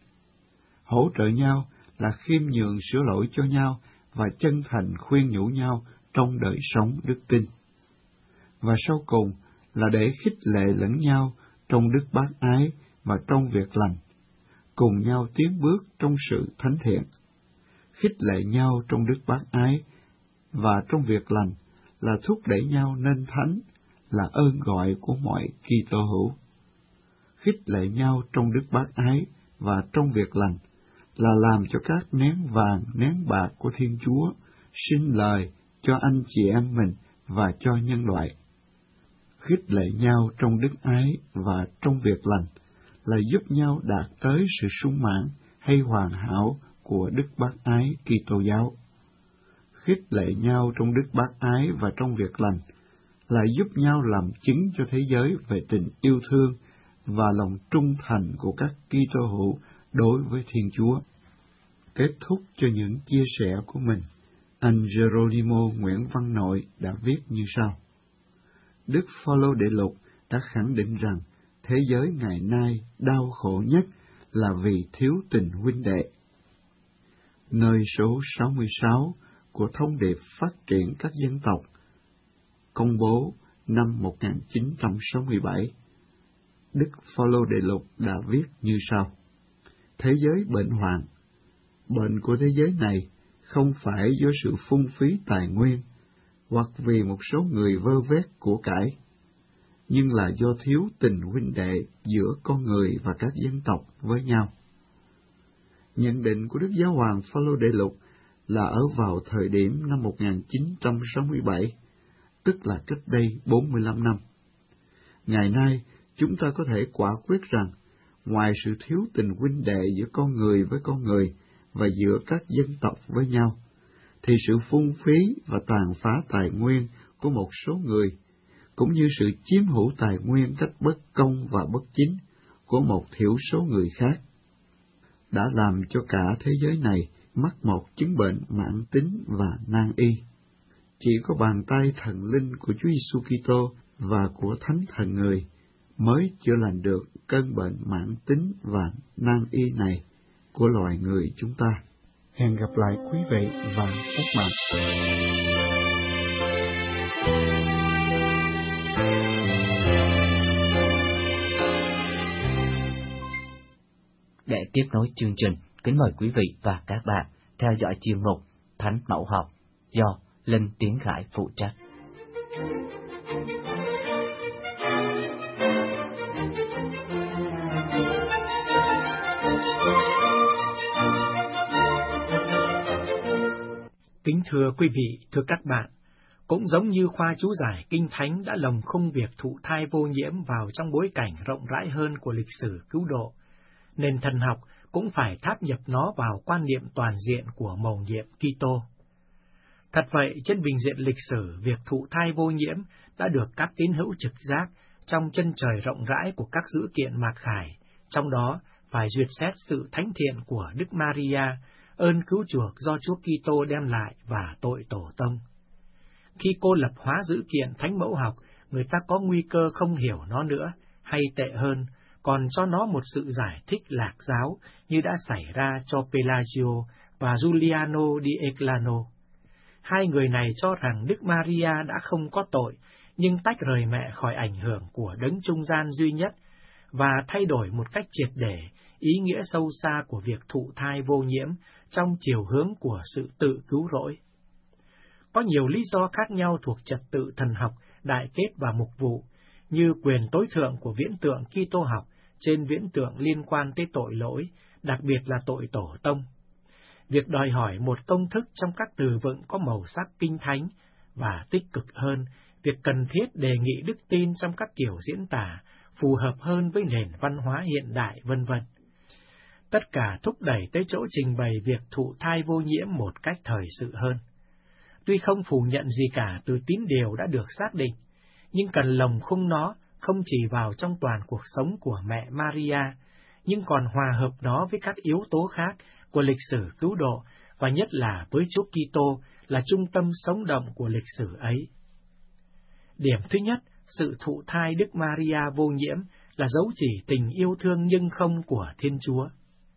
Hỗ trợ nhau là khiêm nhường sửa lỗi cho nhau và chân thành khuyên nhủ nhau trong đời sống đức tin. Và sau cùng là để khích lệ lẫn nhau trong đức bác ái và trong việc lành, cùng nhau tiến bước trong sự thánh thiện. Khích lệ nhau trong đức bác ái và trong việc lành là thúc đẩy nhau nên thánh, là ơn gọi của mọi Kitô hữu. Khích lệ nhau trong đức bác ái và trong việc lành là làm cho các nén vàng, nén bạc của Thiên Chúa sinh lời cho anh chị em mình và cho nhân loại. Khích lệ nhau trong đức ái và trong việc lành là giúp nhau đạt tới sự sung mãn hay hoàn hảo của đức bác ái Kitô giáo. Khích lệ nhau trong đức bác ái và trong việc lành là giúp nhau làm chứng cho thế giới về tình yêu thương và lòng trung thành của các Kitô hữu đối với Thiên Chúa. Kết thúc cho những chia sẻ của mình, anh Geronimo Nguyễn Văn Nội đã viết như sau: Đức Phaolô Đệ Lục đã khẳng định rằng thế giới ngày nay đau khổ nhất là vì thiếu tình huynh đệ. Nơi số 66 của Thông điệp Phát triển các dân tộc, công bố năm 1967, Đức Phaolô Đệ Lục đã viết như sau: Thế giới bệnh hoạn. Bệnh của thế giới này không phải do sự phung phí tài nguyên, hoặc vì một số người vơ vét của cải, nhưng là do thiếu tình huynh đệ giữa con người và các dân tộc với nhau. Nhận định của Đức Giáo hoàng Phaolô Đệ Lục là ở vào thời điểm năm 1967, tức là cách đây 45 năm. Ngày nay, chúng ta có thể quả quyết rằng, ngoài sự thiếu tình huynh đệ giữa con người với con người và giữa các dân tộc với nhau, thì sự phung phí và tàn phá tài nguyên của một số người, cũng như sự chiếm hữu tài nguyên cách bất công và bất chính của một thiểu số người khác, đã làm cho cả thế giới này mắc một chứng bệnh mãn tính và nan y. chỉ có bàn tay thần linh của Chúa Giêsu Kitô và của Thánh Thần Người mới chữa lành được cơn bệnh mãn tính và nan y này của loài người chúng ta. Hẹn gặp lại quý vị và các bạn. Để tiếp nối chương trình, kính mời quý vị và các bạn theo dõi chuyên mục Thánh Mẫu Học do Linh Tiến Khải phụ trách. Kính thưa quý vị, thưa các bạn, cũng giống như khoa chú giải Kinh Thánh đã lồng khung việc thụ thai vô nhiễm vào trong bối cảnh rộng rãi hơn của lịch sử cứu độ, nên thần học cũng phải tháp nhập nó vào quan niệm toàn diện của mầu nhiệm Kitô. Thật vậy, trên bình diện lịch sử, việc thụ thai vô nhiễm đã được các tín hữu trực giác trong chân trời rộng rãi của các dữ kiện mặc khải, trong đó phải duyệt xét sự thánh thiện của Đức Maria, ơn cứu chuộc do Chúa Kitô đem lại và tội tổ tông. Khi cô lập hóa dữ kiện thánh mẫu học, người ta có nguy cơ không hiểu nó nữa, hay tệ hơn, còn cho nó một sự giải thích lạc giáo như đã xảy ra cho Pelagio và Giuliano di Eclano. Hai người này cho rằng Đức Maria đã không có tội, nhưng tách rời mẹ khỏi ảnh hưởng của đấng trung gian duy nhất, và thay đổi một cách triệt để ý nghĩa sâu xa của việc thụ thai vô nhiễm trong chiều hướng của sự tự cứu rỗi. Có nhiều lý do khác nhau thuộc trật tự thần học, đại kết và mục vụ, như quyền tối thượng của viễn tượng Kitô học trên viễn tượng liên quan tới tội lỗi, đặc biệt là tội tổ tông. Việc đòi hỏi một công thức trong các từ vựng có màu sắc kinh thánh, và tích cực hơn, việc cần thiết đề nghị đức tin trong các kiểu diễn tả phù hợp hơn với nền văn hóa hiện đại, vân vân. Tất cả thúc đẩy tới chỗ trình bày việc thụ thai vô nhiễm một cách thời sự hơn. Tuy không phủ nhận gì cả từ tín điều đã được xác định, nhưng cần lồng khung nó không chỉ vào trong toàn cuộc sống của mẹ Maria, nhưng còn hòa hợp nó với các yếu tố khác của lịch sử cứu độ, và nhất là với Chúa Kitô là trung tâm sống động của lịch sử ấy. Điểm thứ nhất, sự thụ thai Đức Maria vô nhiễm là dấu chỉ tình yêu thương nhưng không của Thiên Chúa.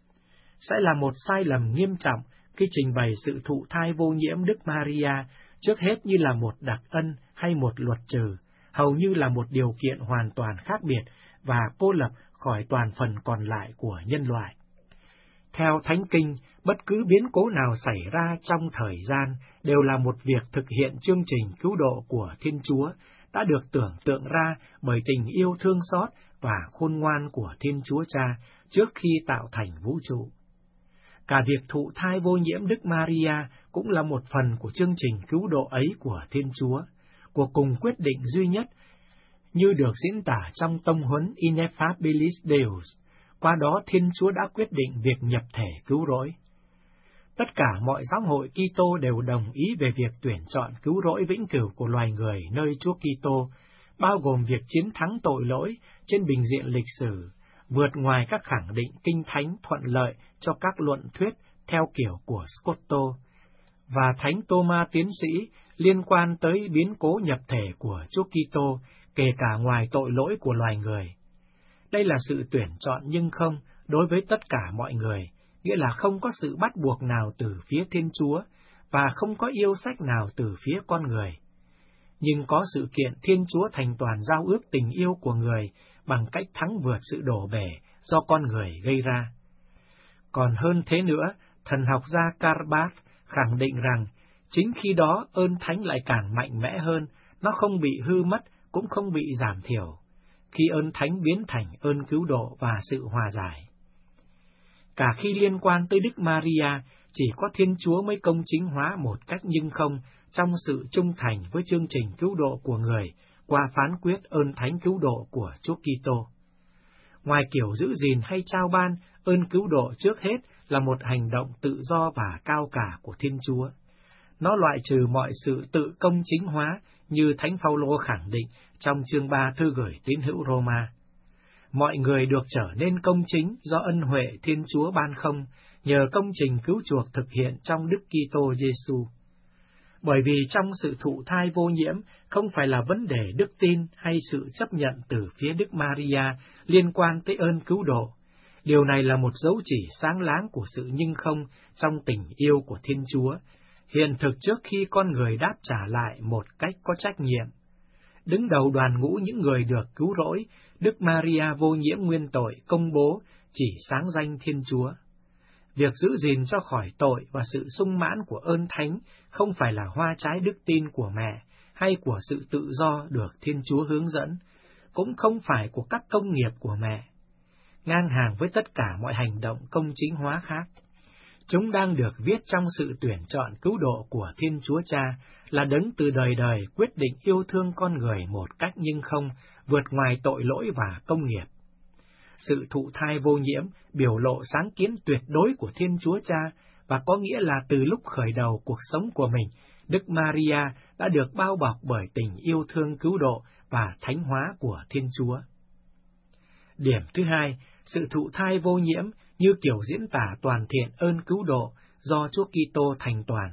Sẽ là một sai lầm nghiêm trọng khi trình bày sự thụ thai vô nhiễm Đức Maria trước hết như là một đặc ân hay một luật trừ, hầu như là một điều kiện hoàn toàn khác biệt và cô lập khỏi toàn phần còn lại của nhân loại. Theo Thánh Kinh, bất cứ biến cố nào xảy ra trong thời gian đều là một việc thực hiện chương trình cứu độ của Thiên Chúa, đã được tưởng tượng ra bởi tình yêu thương xót và khôn ngoan của Thiên Chúa Cha trước khi tạo thành vũ trụ. Cả việc thụ thai vô nhiễm Đức Maria cũng là một phần của chương trình cứu độ ấy của Thiên Chúa, của cùng quyết định duy nhất, như được diễn tả trong tông huấn Ineffabilis Deus. Qua đó Thiên Chúa đã quyết định việc nhập thể cứu rỗi. Tất cả mọi giáo hội Kitô đều đồng ý về việc tuyển chọn cứu rỗi vĩnh cửu của loài người nơi Chúa Kitô, bao gồm việc chiến thắng tội lỗi trên bình diện lịch sử, vượt ngoài các khẳng định kinh thánh thuận lợi cho các luận thuyết theo kiểu của Scotto và Thánh Tô-ma tiến sĩ liên quan tới biến cố nhập thể của Chúa Kitô, kể cả ngoài tội lỗi của loài người. Đây là sự tuyển chọn nhưng không đối với tất cả mọi người, nghĩa là không có sự bắt buộc nào từ phía Thiên Chúa và không có yêu sách nào từ phía con người. Nhưng có sự kiện Thiên Chúa thành toàn giao ước tình yêu của người bằng cách thắng vượt sự đổ bể do con người gây ra. Còn hơn thế nữa, thần học gia Karl Barth khẳng định rằng chính khi đó ơn thánh lại càng mạnh mẽ hơn, nó không bị hư mất, cũng không bị giảm thiểu, khi ơn thánh biến thành ơn cứu độ và sự hòa giải. Cả khi liên quan tới Đức Maria, chỉ có Thiên Chúa mới công chính hóa một cách nhưng không trong sự trung thành với chương trình cứu độ của người qua phán quyết ơn thánh cứu độ của Chúa Kitô. Ngoài kiểu giữ gìn hay trao ban, ơn cứu độ trước hết là một hành động tự do và cao cả của Thiên Chúa. Nó loại trừ mọi sự tự công chính hóa như Thánh Phaolô khẳng định trong chương 3 thư gửi tín hữu Roma. Mọi người được trở nên công chính do ân huệ Thiên Chúa ban không, nhờ công trình cứu chuộc thực hiện trong Đức Kitô Giêsu. Bởi vì trong sự thụ thai vô nhiễm không phải là vấn đề đức tin hay sự chấp nhận từ phía Đức Maria liên quan tới ơn cứu độ. Điều này là một dấu chỉ sáng láng của sự nhưng không trong tình yêu của Thiên Chúa, hiện thực trước khi con người đáp trả lại một cách có trách nhiệm. Đứng đầu đoàn ngũ những người được cứu rỗi, Đức Maria vô nhiễm nguyên tội công bố chỉ sáng danh Thiên Chúa. Việc giữ gìn cho khỏi tội và sự sung mãn của ơn thánh không phải là hoa trái đức tin của mẹ hay của sự tự do được Thiên Chúa hướng dẫn, cũng không phải của các công nghiệp của mẹ. Ngang hàng với tất cả mọi hành động công chính hóa khác, chúng đang được viết trong sự tuyển chọn cứu độ của Thiên Chúa Cha, là đấng từ đời đời quyết định yêu thương con người một cách nhưng không, vượt ngoài tội lỗi và công nghiệp. Sự thụ thai vô nhiễm biểu lộ sáng kiến tuyệt đối của Thiên Chúa Cha, và có nghĩa là từ lúc khởi đầu cuộc sống của mình, Đức Maria đã được bao bọc bởi tình yêu thương cứu độ và thánh hóa của Thiên Chúa. Điểm thứ hai, sự thụ thai vô nhiễm như kiểu diễn tả toàn thiện ơn cứu độ do Chúa Kitô thành toàn.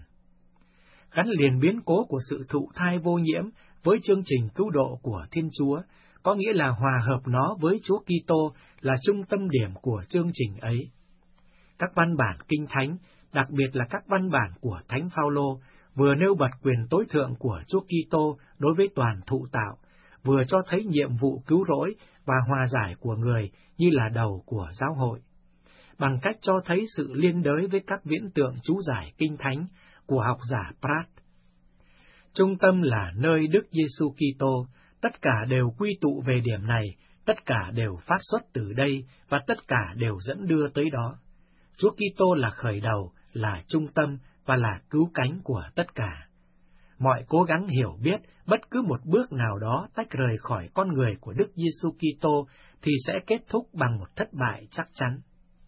Gắn liền biến cố của sự thụ thai vô nhiễm với chương trình cứu độ của Thiên Chúa, có nghĩa là hòa hợp nó với Chúa Kitô là trung tâm điểm của chương trình ấy. Các văn bản Kinh Thánh, đặc biệt là các văn bản của Thánh Phaolô, vừa nêu bật quyền tối thượng của Chúa Kitô đối với toàn thụ tạo, vừa cho thấy nhiệm vụ cứu rỗi và hòa giải của người như là đầu của giáo hội, bằng cách cho thấy sự liên đới với các viễn tượng chú giải Kinh Thánh của học giả Pratt. Trung tâm là nơi Đức Giêsu Kitô, tất cả đều quy tụ về điểm này, tất cả đều phát xuất từ đây và tất cả đều dẫn đưa tới đó. Chúa Kitô là khởi đầu, là trung tâm và là cứu cánh của tất cả. Mọi cố gắng hiểu biết bất cứ một bước nào đó tách rời khỏi con người của Đức Giêsu Kitô thì sẽ kết thúc bằng một thất bại chắc chắn.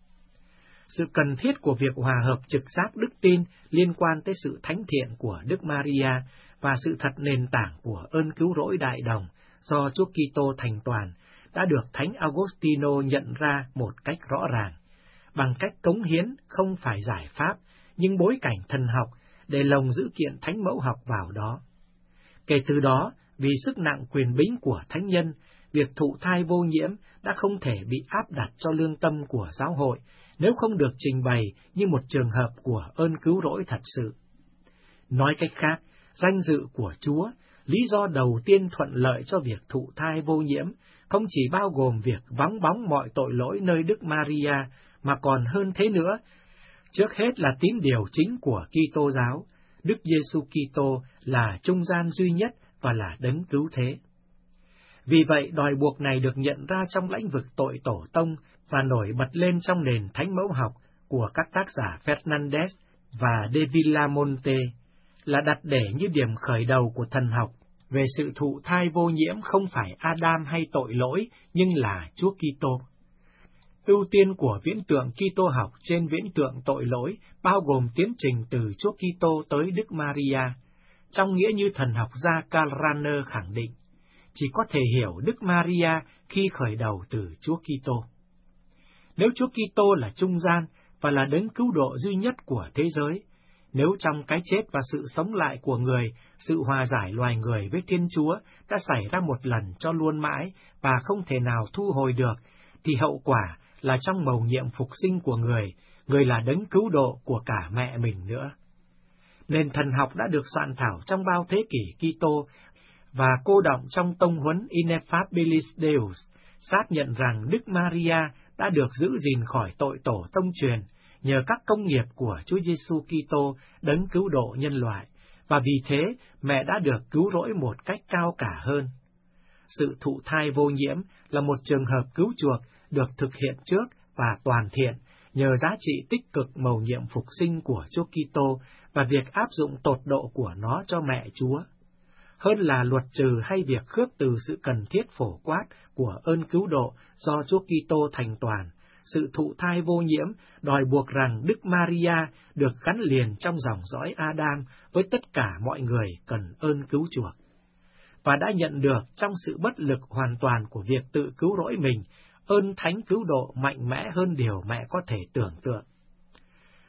Sự cần thiết của việc hòa hợp trực giác đức tin liên quan tới sự thánh thiện của Đức Maria và sự thật nền tảng của ơn cứu rỗi đại đồng do Chúa Kitô thành toàn đã được Thánh Augustino nhận ra một cách rõ ràng, bằng cách cống hiến không phải giải pháp, nhưng bối cảnh thần học để lồng dữ kiện thánh mẫu học vào đó. Kể từ đó, vì sức nặng quyền bính của thánh nhân, việc thụ thai vô nhiễm đã không thể bị áp đặt cho lương tâm của giáo hội, nếu không được trình bày như một trường hợp của ơn cứu rỗi thật sự. Nói cách khác, danh dự của Chúa, lý do đầu tiên thuận lợi cho việc thụ thai vô nhiễm, không chỉ bao gồm việc vắng bóng mọi tội lỗi nơi Đức Maria, mà còn hơn thế nữa. Trước hết là tín điều chính của Kitô giáo, Đức Giêsu Kitô là trung gian duy nhất và là đấng cứu thế. Vì vậy, đòi buộc này được nhận ra trong lĩnh vực tội tổ tông và nổi bật lên trong nền thánh mẫu học của các tác giả Fernandez và de Villamonte, là đặt để như điểm khởi đầu của thần học về sự thụ thai vô nhiễm không phải Adam hay tội lỗi, nhưng là Chúa Kitô. Ưu tiên của viễn tượng Kitô học trên viễn tượng tội lỗi bao gồm tiến trình từ Chúa Kitô tới Đức Maria, trong nghĩa như thần học gia Karl Rahner khẳng định, chỉ có thể hiểu Đức Maria khi khởi đầu từ Chúa Kitô. Nếu Chúa Kitô là trung gian và là đấng cứu độ duy nhất của thế giới, nếu trong cái chết và sự sống lại của người, sự hòa giải loài người với Thiên Chúa đã xảy ra một lần cho luôn mãi và không thể nào thu hồi được, thì hậu quả là trong mầu nhiệm phục sinh của người là đấng cứu độ của cả mẹ mình nữa. Nền thần học đã được soạn thảo trong bao thế kỷ Kitô và cô đọng trong tông huấn Ineffabilis Deus, xác nhận rằng Đức Maria đã được giữ gìn khỏi tội tổ tông truyền nhờ các công nghiệp của Chúa Giêsu Kitô đấng cứu độ nhân loại, và vì thế mẹ đã được cứu rỗi một cách cao cả hơn. Sự thụ thai vô nhiễm là một trường hợp cứu chuộc được thực hiện trước và toàn thiện nhờ giá trị tích cực mầu nhiệm phục sinh của Chúa Kitô và việc áp dụng tột độ của nó cho mẹ Chúa, hơn là luật trừ hay việc khước từ sự cần thiết phổ quát của ơn cứu độ do Chúa Kitô thành toàn. Sự thụ thai vô nhiễm đòi buộc rằng Đức Maria được gắn liền trong dòng dõi Adam với tất cả mọi người cần ơn cứu chuộc, và đã nhận được trong sự bất lực hoàn toàn của việc tự cứu rỗi mình, ơn thánh cứu độ mạnh mẽ hơn điều mẹ có thể tưởng tượng.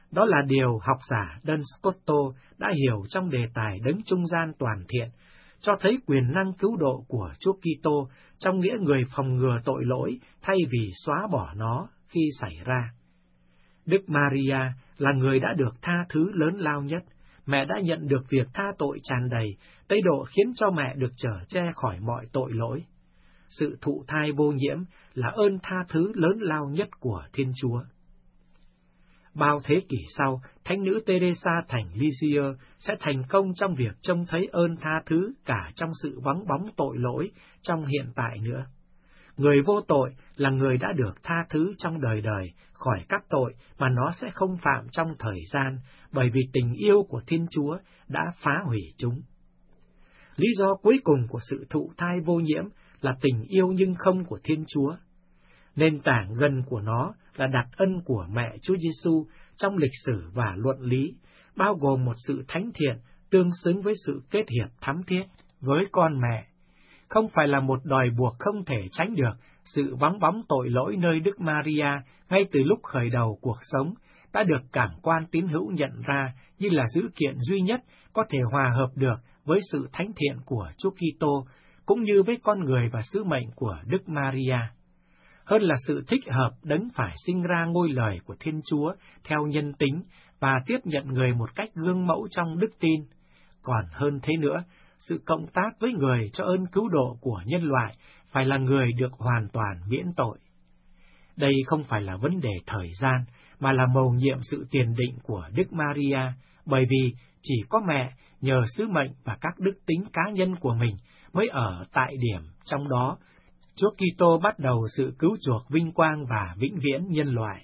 Đó là điều học giả Duns Scoto đã hiểu trong đề tài đấng trung gian toàn thiện, cho thấy quyền năng cứu độ của Chúa Kitô trong nghĩa người phòng ngừa tội lỗi thay vì xóa bỏ nó khi xảy ra. Đức Maria là người đã được tha thứ lớn lao nhất. Mẹ đã nhận được việc tha tội tràn đầy, tới độ khiến cho mẹ được chở che khỏi mọi tội lỗi. Sự thụ thai vô nhiễm là ơn tha thứ lớn lao nhất của Thiên Chúa. Bao thế kỷ sau, Thánh nữ Teresa thành Lisieux sẽ thành công trong việc trông thấy ơn tha thứ cả trong sự vắng bóng tội lỗi trong hiện tại nữa. Người vô tội là người đã được tha thứ trong đời đời khỏi các tội mà nó sẽ không phạm trong thời gian, bởi vì tình yêu của Thiên Chúa đã phá hủy chúng. Lý do cuối cùng của sự thụ thai vô nhiễm là tình yêu nhưng không của Thiên Chúa. Nền tảng gần của nó là đặc ân của mẹ Chúa Giêsu trong lịch sử và luận lý, bao gồm một sự thánh thiện tương xứng với sự kết hiệp thắm thiết với con mẹ. Không phải là một đòi buộc không thể tránh được sự vắng bóng tội lỗi nơi Đức Maria ngay từ lúc khởi đầu cuộc sống, đã được cảm quan tín hữu nhận ra như là dữ kiện duy nhất có thể hòa hợp được với sự thánh thiện của Chúa Kitô, cũng như với con người và sứ mệnh của Đức Maria. Hơn là sự thích hợp đấng phải sinh ra ngôi lời của Thiên Chúa theo nhân tính và tiếp nhận người một cách gương mẫu trong đức tin. Còn hơn thế nữa, sự cộng tác với người cho ơn cứu độ của nhân loại phải là người được hoàn toàn miễn tội. Đây không phải là vấn đề thời gian, mà là mầu nhiệm sự tiền định của Đức Maria, bởi vì chỉ có mẹ nhờ sứ mệnh và các đức tính cá nhân của mình mới ở tại điểm trong đó Chúa Kitô bắt đầu sự cứu chuộc vinh quang và vĩnh viễn nhân loại.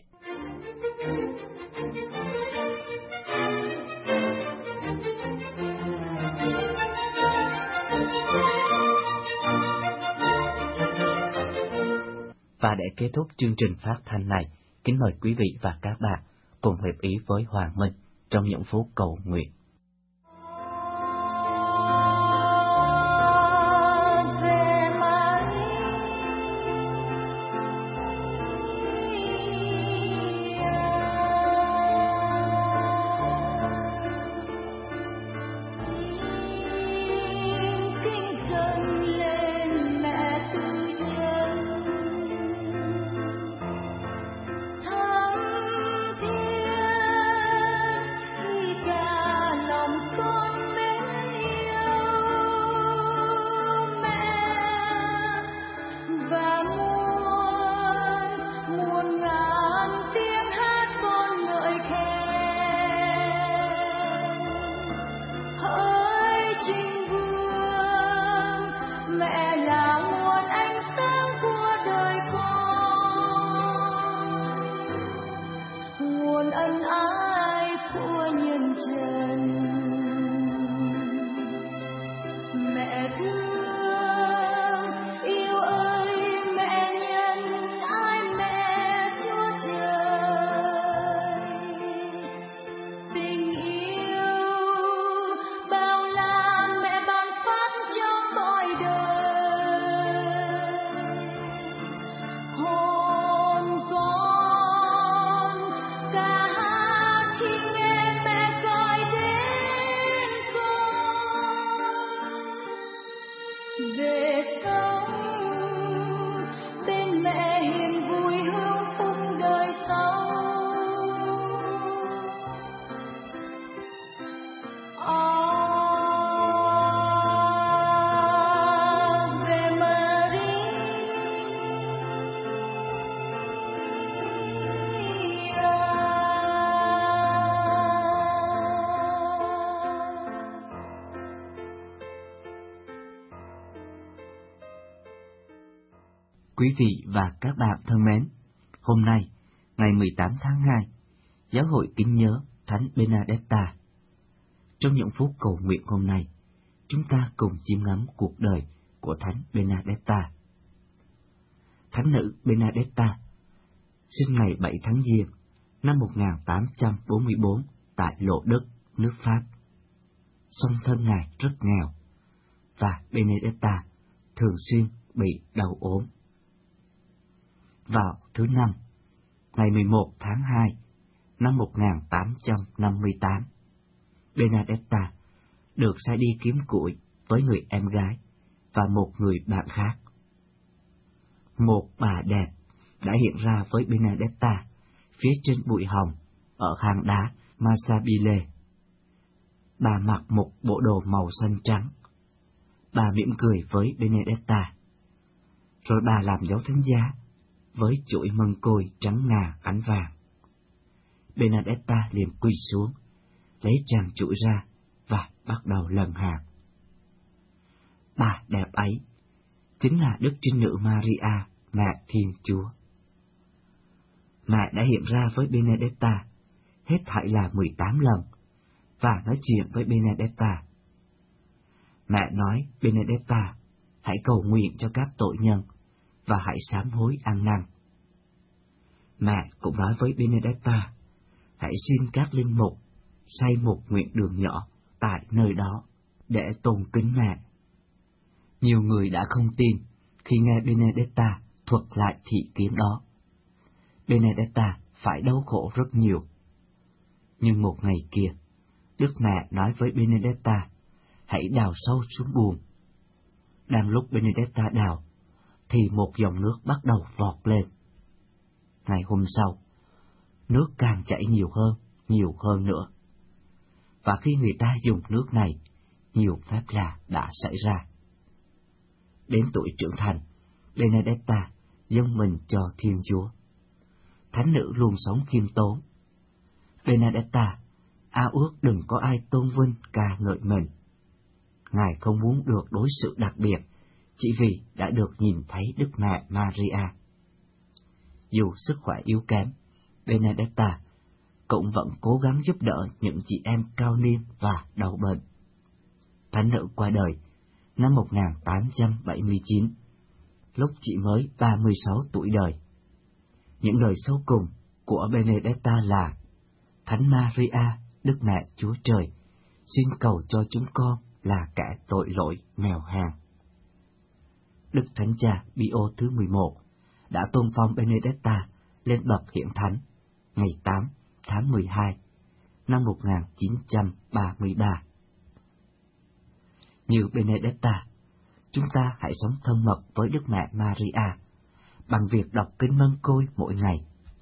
Và để kết thúc chương trình phát thanh này, kính mời quý vị và các bạn cùng hiệp ý với Hoàng Minh trong những phút cầu nguyện. Quý vị và các bạn thân mến, hôm nay, ngày 18 tháng 2, Giáo hội kính nhớ Thánh Benedetta. Trong những phút cầu nguyện hôm nay, chúng ta cùng chiêm ngắm cuộc đời của Thánh Benedetta. Thánh nữ Benedetta sinh ngày 7 tháng Giêng năm 1844 tại Lộ Đức, nước Pháp. Song thân Ngài rất nghèo, và Benedetta thường xuyên bị đau ốm. Vào thứ Năm, ngày 11 tháng 2 năm 1858, Benedetta được sai đi kiếm củi với người em gái và một người bạn khác. Một bà đẹp đã hiện ra với Benedetta phía trên bụi hồng ở hang đá Masabile. Bà mặc một bộ đồ màu xanh trắng. Bà mỉm cười với Benedetta, rồi bà làm dấu thánh giá với chuỗi mân côi trắng ngà ánh vàng. Benedetta liền quỳ xuống, lấy tràng chuỗi ra và bắt đầu lần hạt. Bà đẹp ấy chính là Đức Trinh Nữ Maria, mẹ Thiên Chúa. Mẹ đã hiện ra với Benedetta hết thảy là 18 lần và nói chuyện với Benedetta. Mẹ nói Benedetta hãy cầu nguyện cho các tội nhân và hãy sám hối ăn năn. Mẹ cũng nói với Benedetta hãy xin các linh mục xây một nguyện đường nhỏ tại nơi đó để tôn kính mẹ. Nhiều người đã không tin khi nghe Benedetta thuật lại thị kiến đó. Benedetta phải đau khổ rất nhiều. Nhưng một ngày kia, Đức Mẹ nói với Benedetta hãy đào sâu xuống buồng. Đang lúc Benedetta đào, thì một dòng nước bắt đầu vọt lên. Ngày hôm sau, nước càng chảy nhiều hơn nữa. Và khi người ta dùng nước này, nhiều phép lạ đã xảy ra. Đến tuổi trưởng thành, Benedetta dâng mình cho Thiên Chúa. Thánh nữ luôn sống khiêm tốn. Benedetta ao ước đừng có ai tôn vinh ca ngợi mình. Ngài không muốn được đối xử đặc biệt, chỉ vì đã được nhìn thấy Đức Mẹ Maria. Dù sức khỏe yếu kém, Benedetta cũng vẫn cố gắng giúp đỡ những chị em cao niên và đau bệnh. Thánh nữ qua đời năm 1879, lúc chị mới 36 tuổi đời. Những lời sau cùng của Benedetta là: Thánh Maria, Đức Mẹ Chúa Trời, xin cầu cho chúng con là kẻ tội lỗi nghèo hèn. Đức Thánh Cha Pio thứ 11 đã tôn phong Benedetta lên bậc hiện thánh ngày 8 tháng 12 năm 1933. Như Benedetta, chúng ta hãy sống thân mật với Đức Mẹ Maria bằng việc đọc kinh Mân Côi mỗi ngày.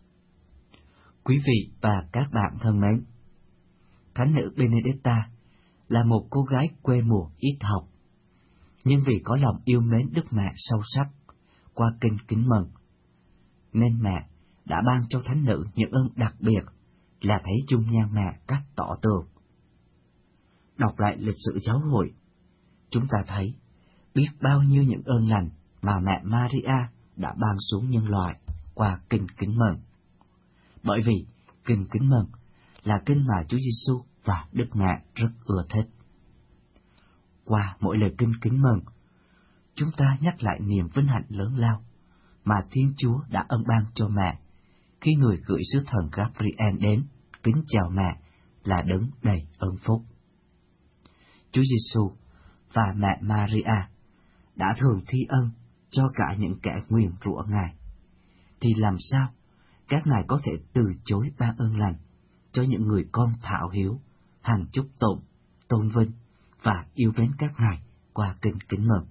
Quý vị và các bạn thân mến, Thánh nữ Benedetta là một cô gái quê mùa ít học, nhưng vì có lòng yêu mến Đức Mẹ sâu sắc qua kinh Kính Mừng, nên mẹ đã ban cho thánh nữ những ơn đặc biệt là thấy dung nhan mẹ cách tỏ tường. Đọc lại lịch sử giáo hội, chúng ta thấy biết bao nhiêu những ơn lành mà mẹ Maria đã ban xuống nhân loại qua kinh Kính Mừng. Bởi vì kinh Kính Mừng là kinh mà Chúa Giêsu và Đức Mẹ rất ưa thích. Qua mỗi lời kinh Kính Mừng, chúng ta nhắc lại niềm vinh hạnh lớn lao mà Thiên Chúa đã ân ban cho mẹ khi người gửi sứ thần Gabriel đến kính chào mẹ là đấng đầy ơn phúc. Chúa Giêsu và mẹ Maria đã thường thi ân cho cả những kẻ nguyền rủa Ngài, thì làm sao các ngài có thể từ chối ban ơn lành cho những người con thảo hiếu, hằng chúc tụng, tôn vinh và yêu mến các ngài qua kinh Kính Mừng.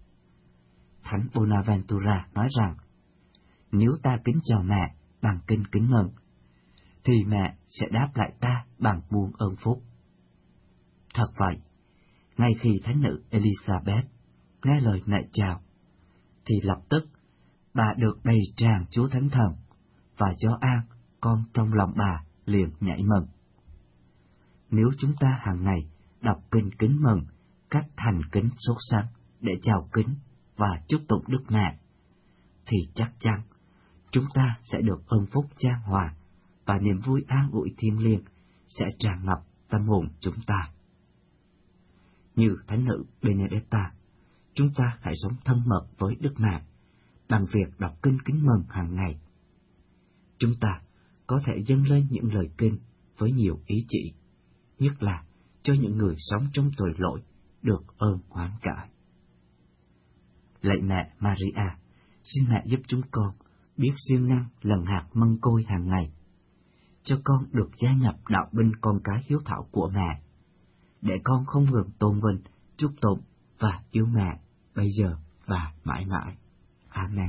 Thánh Bonaventura nói rằng, nếu ta kính chào mẹ bằng kinh Kính Mừng, thì mẹ sẽ đáp lại ta bằng muôn ơn phúc. Thật vậy, ngay khi thánh nữ Elizabeth nghe lời mẹ chào, thì lập tức bà được đầy tràn Chúa Thánh Thần, và Gioan, con trong lòng bà, liền nhảy mừng. Nếu chúng ta hàng ngày đọc kinh Kính Mừng cách thành kính sốt sắng để chào kính và chúc tụng Đức Mẹ, thì chắc chắn chúng ta sẽ được ơn phúc chan hòa và niềm vui an ủi thiêng liêng sẽ tràn ngập tâm hồn chúng ta. Như thánh nữ Benedetta, chúng ta hãy sống thân mật với Đức Mẹ bằng việc đọc kinh Kính Mừng hàng ngày. Chúng ta có thể dâng lên những lời kinh với nhiều ý chỉ, nhất là cho những người sống trong tội lỗi được ơn hoán cải. Lạy mẹ Maria, xin mẹ giúp chúng con biết siêng năng lần hạt mân côi hàng ngày. cho con được gia nhập đạo binh con cái hiếu thảo của mẹ, để con không ngừng tôn vinh, chúc tụng và yêu mẹ bây giờ và mãi mãi. Amen.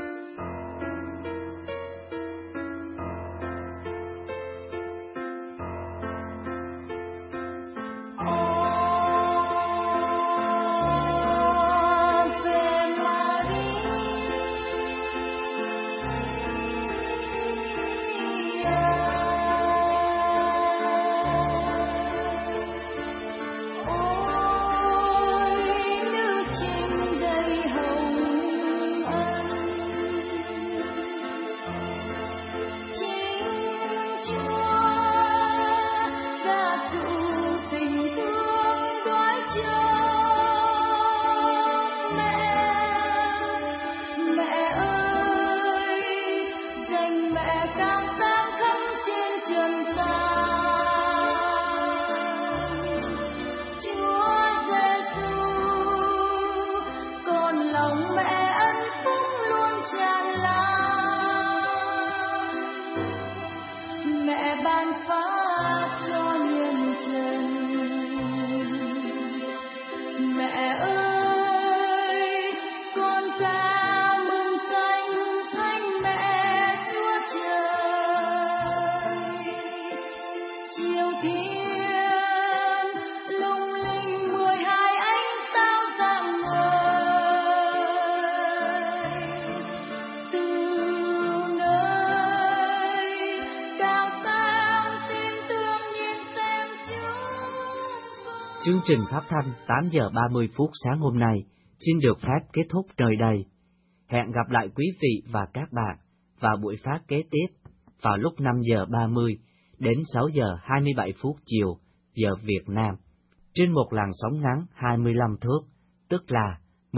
Chương trình phát thanh 8 giờ 30 phút sáng hôm nay xin được phép kết thúc nơi đây. Hẹn gặp lại quý vị và các bạn vào buổi phát kế tiếp vào lúc 5 giờ 30 đến 6 giờ 27 phút chiều giờ Việt Nam trên một làn sóng ngắn 25 thước, tức là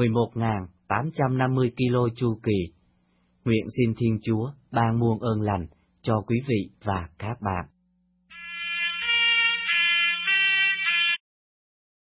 11.850 km chu kỳ. Nguyện xin Thiên Chúa ban muôn ơn lành cho quý vị và các bạn.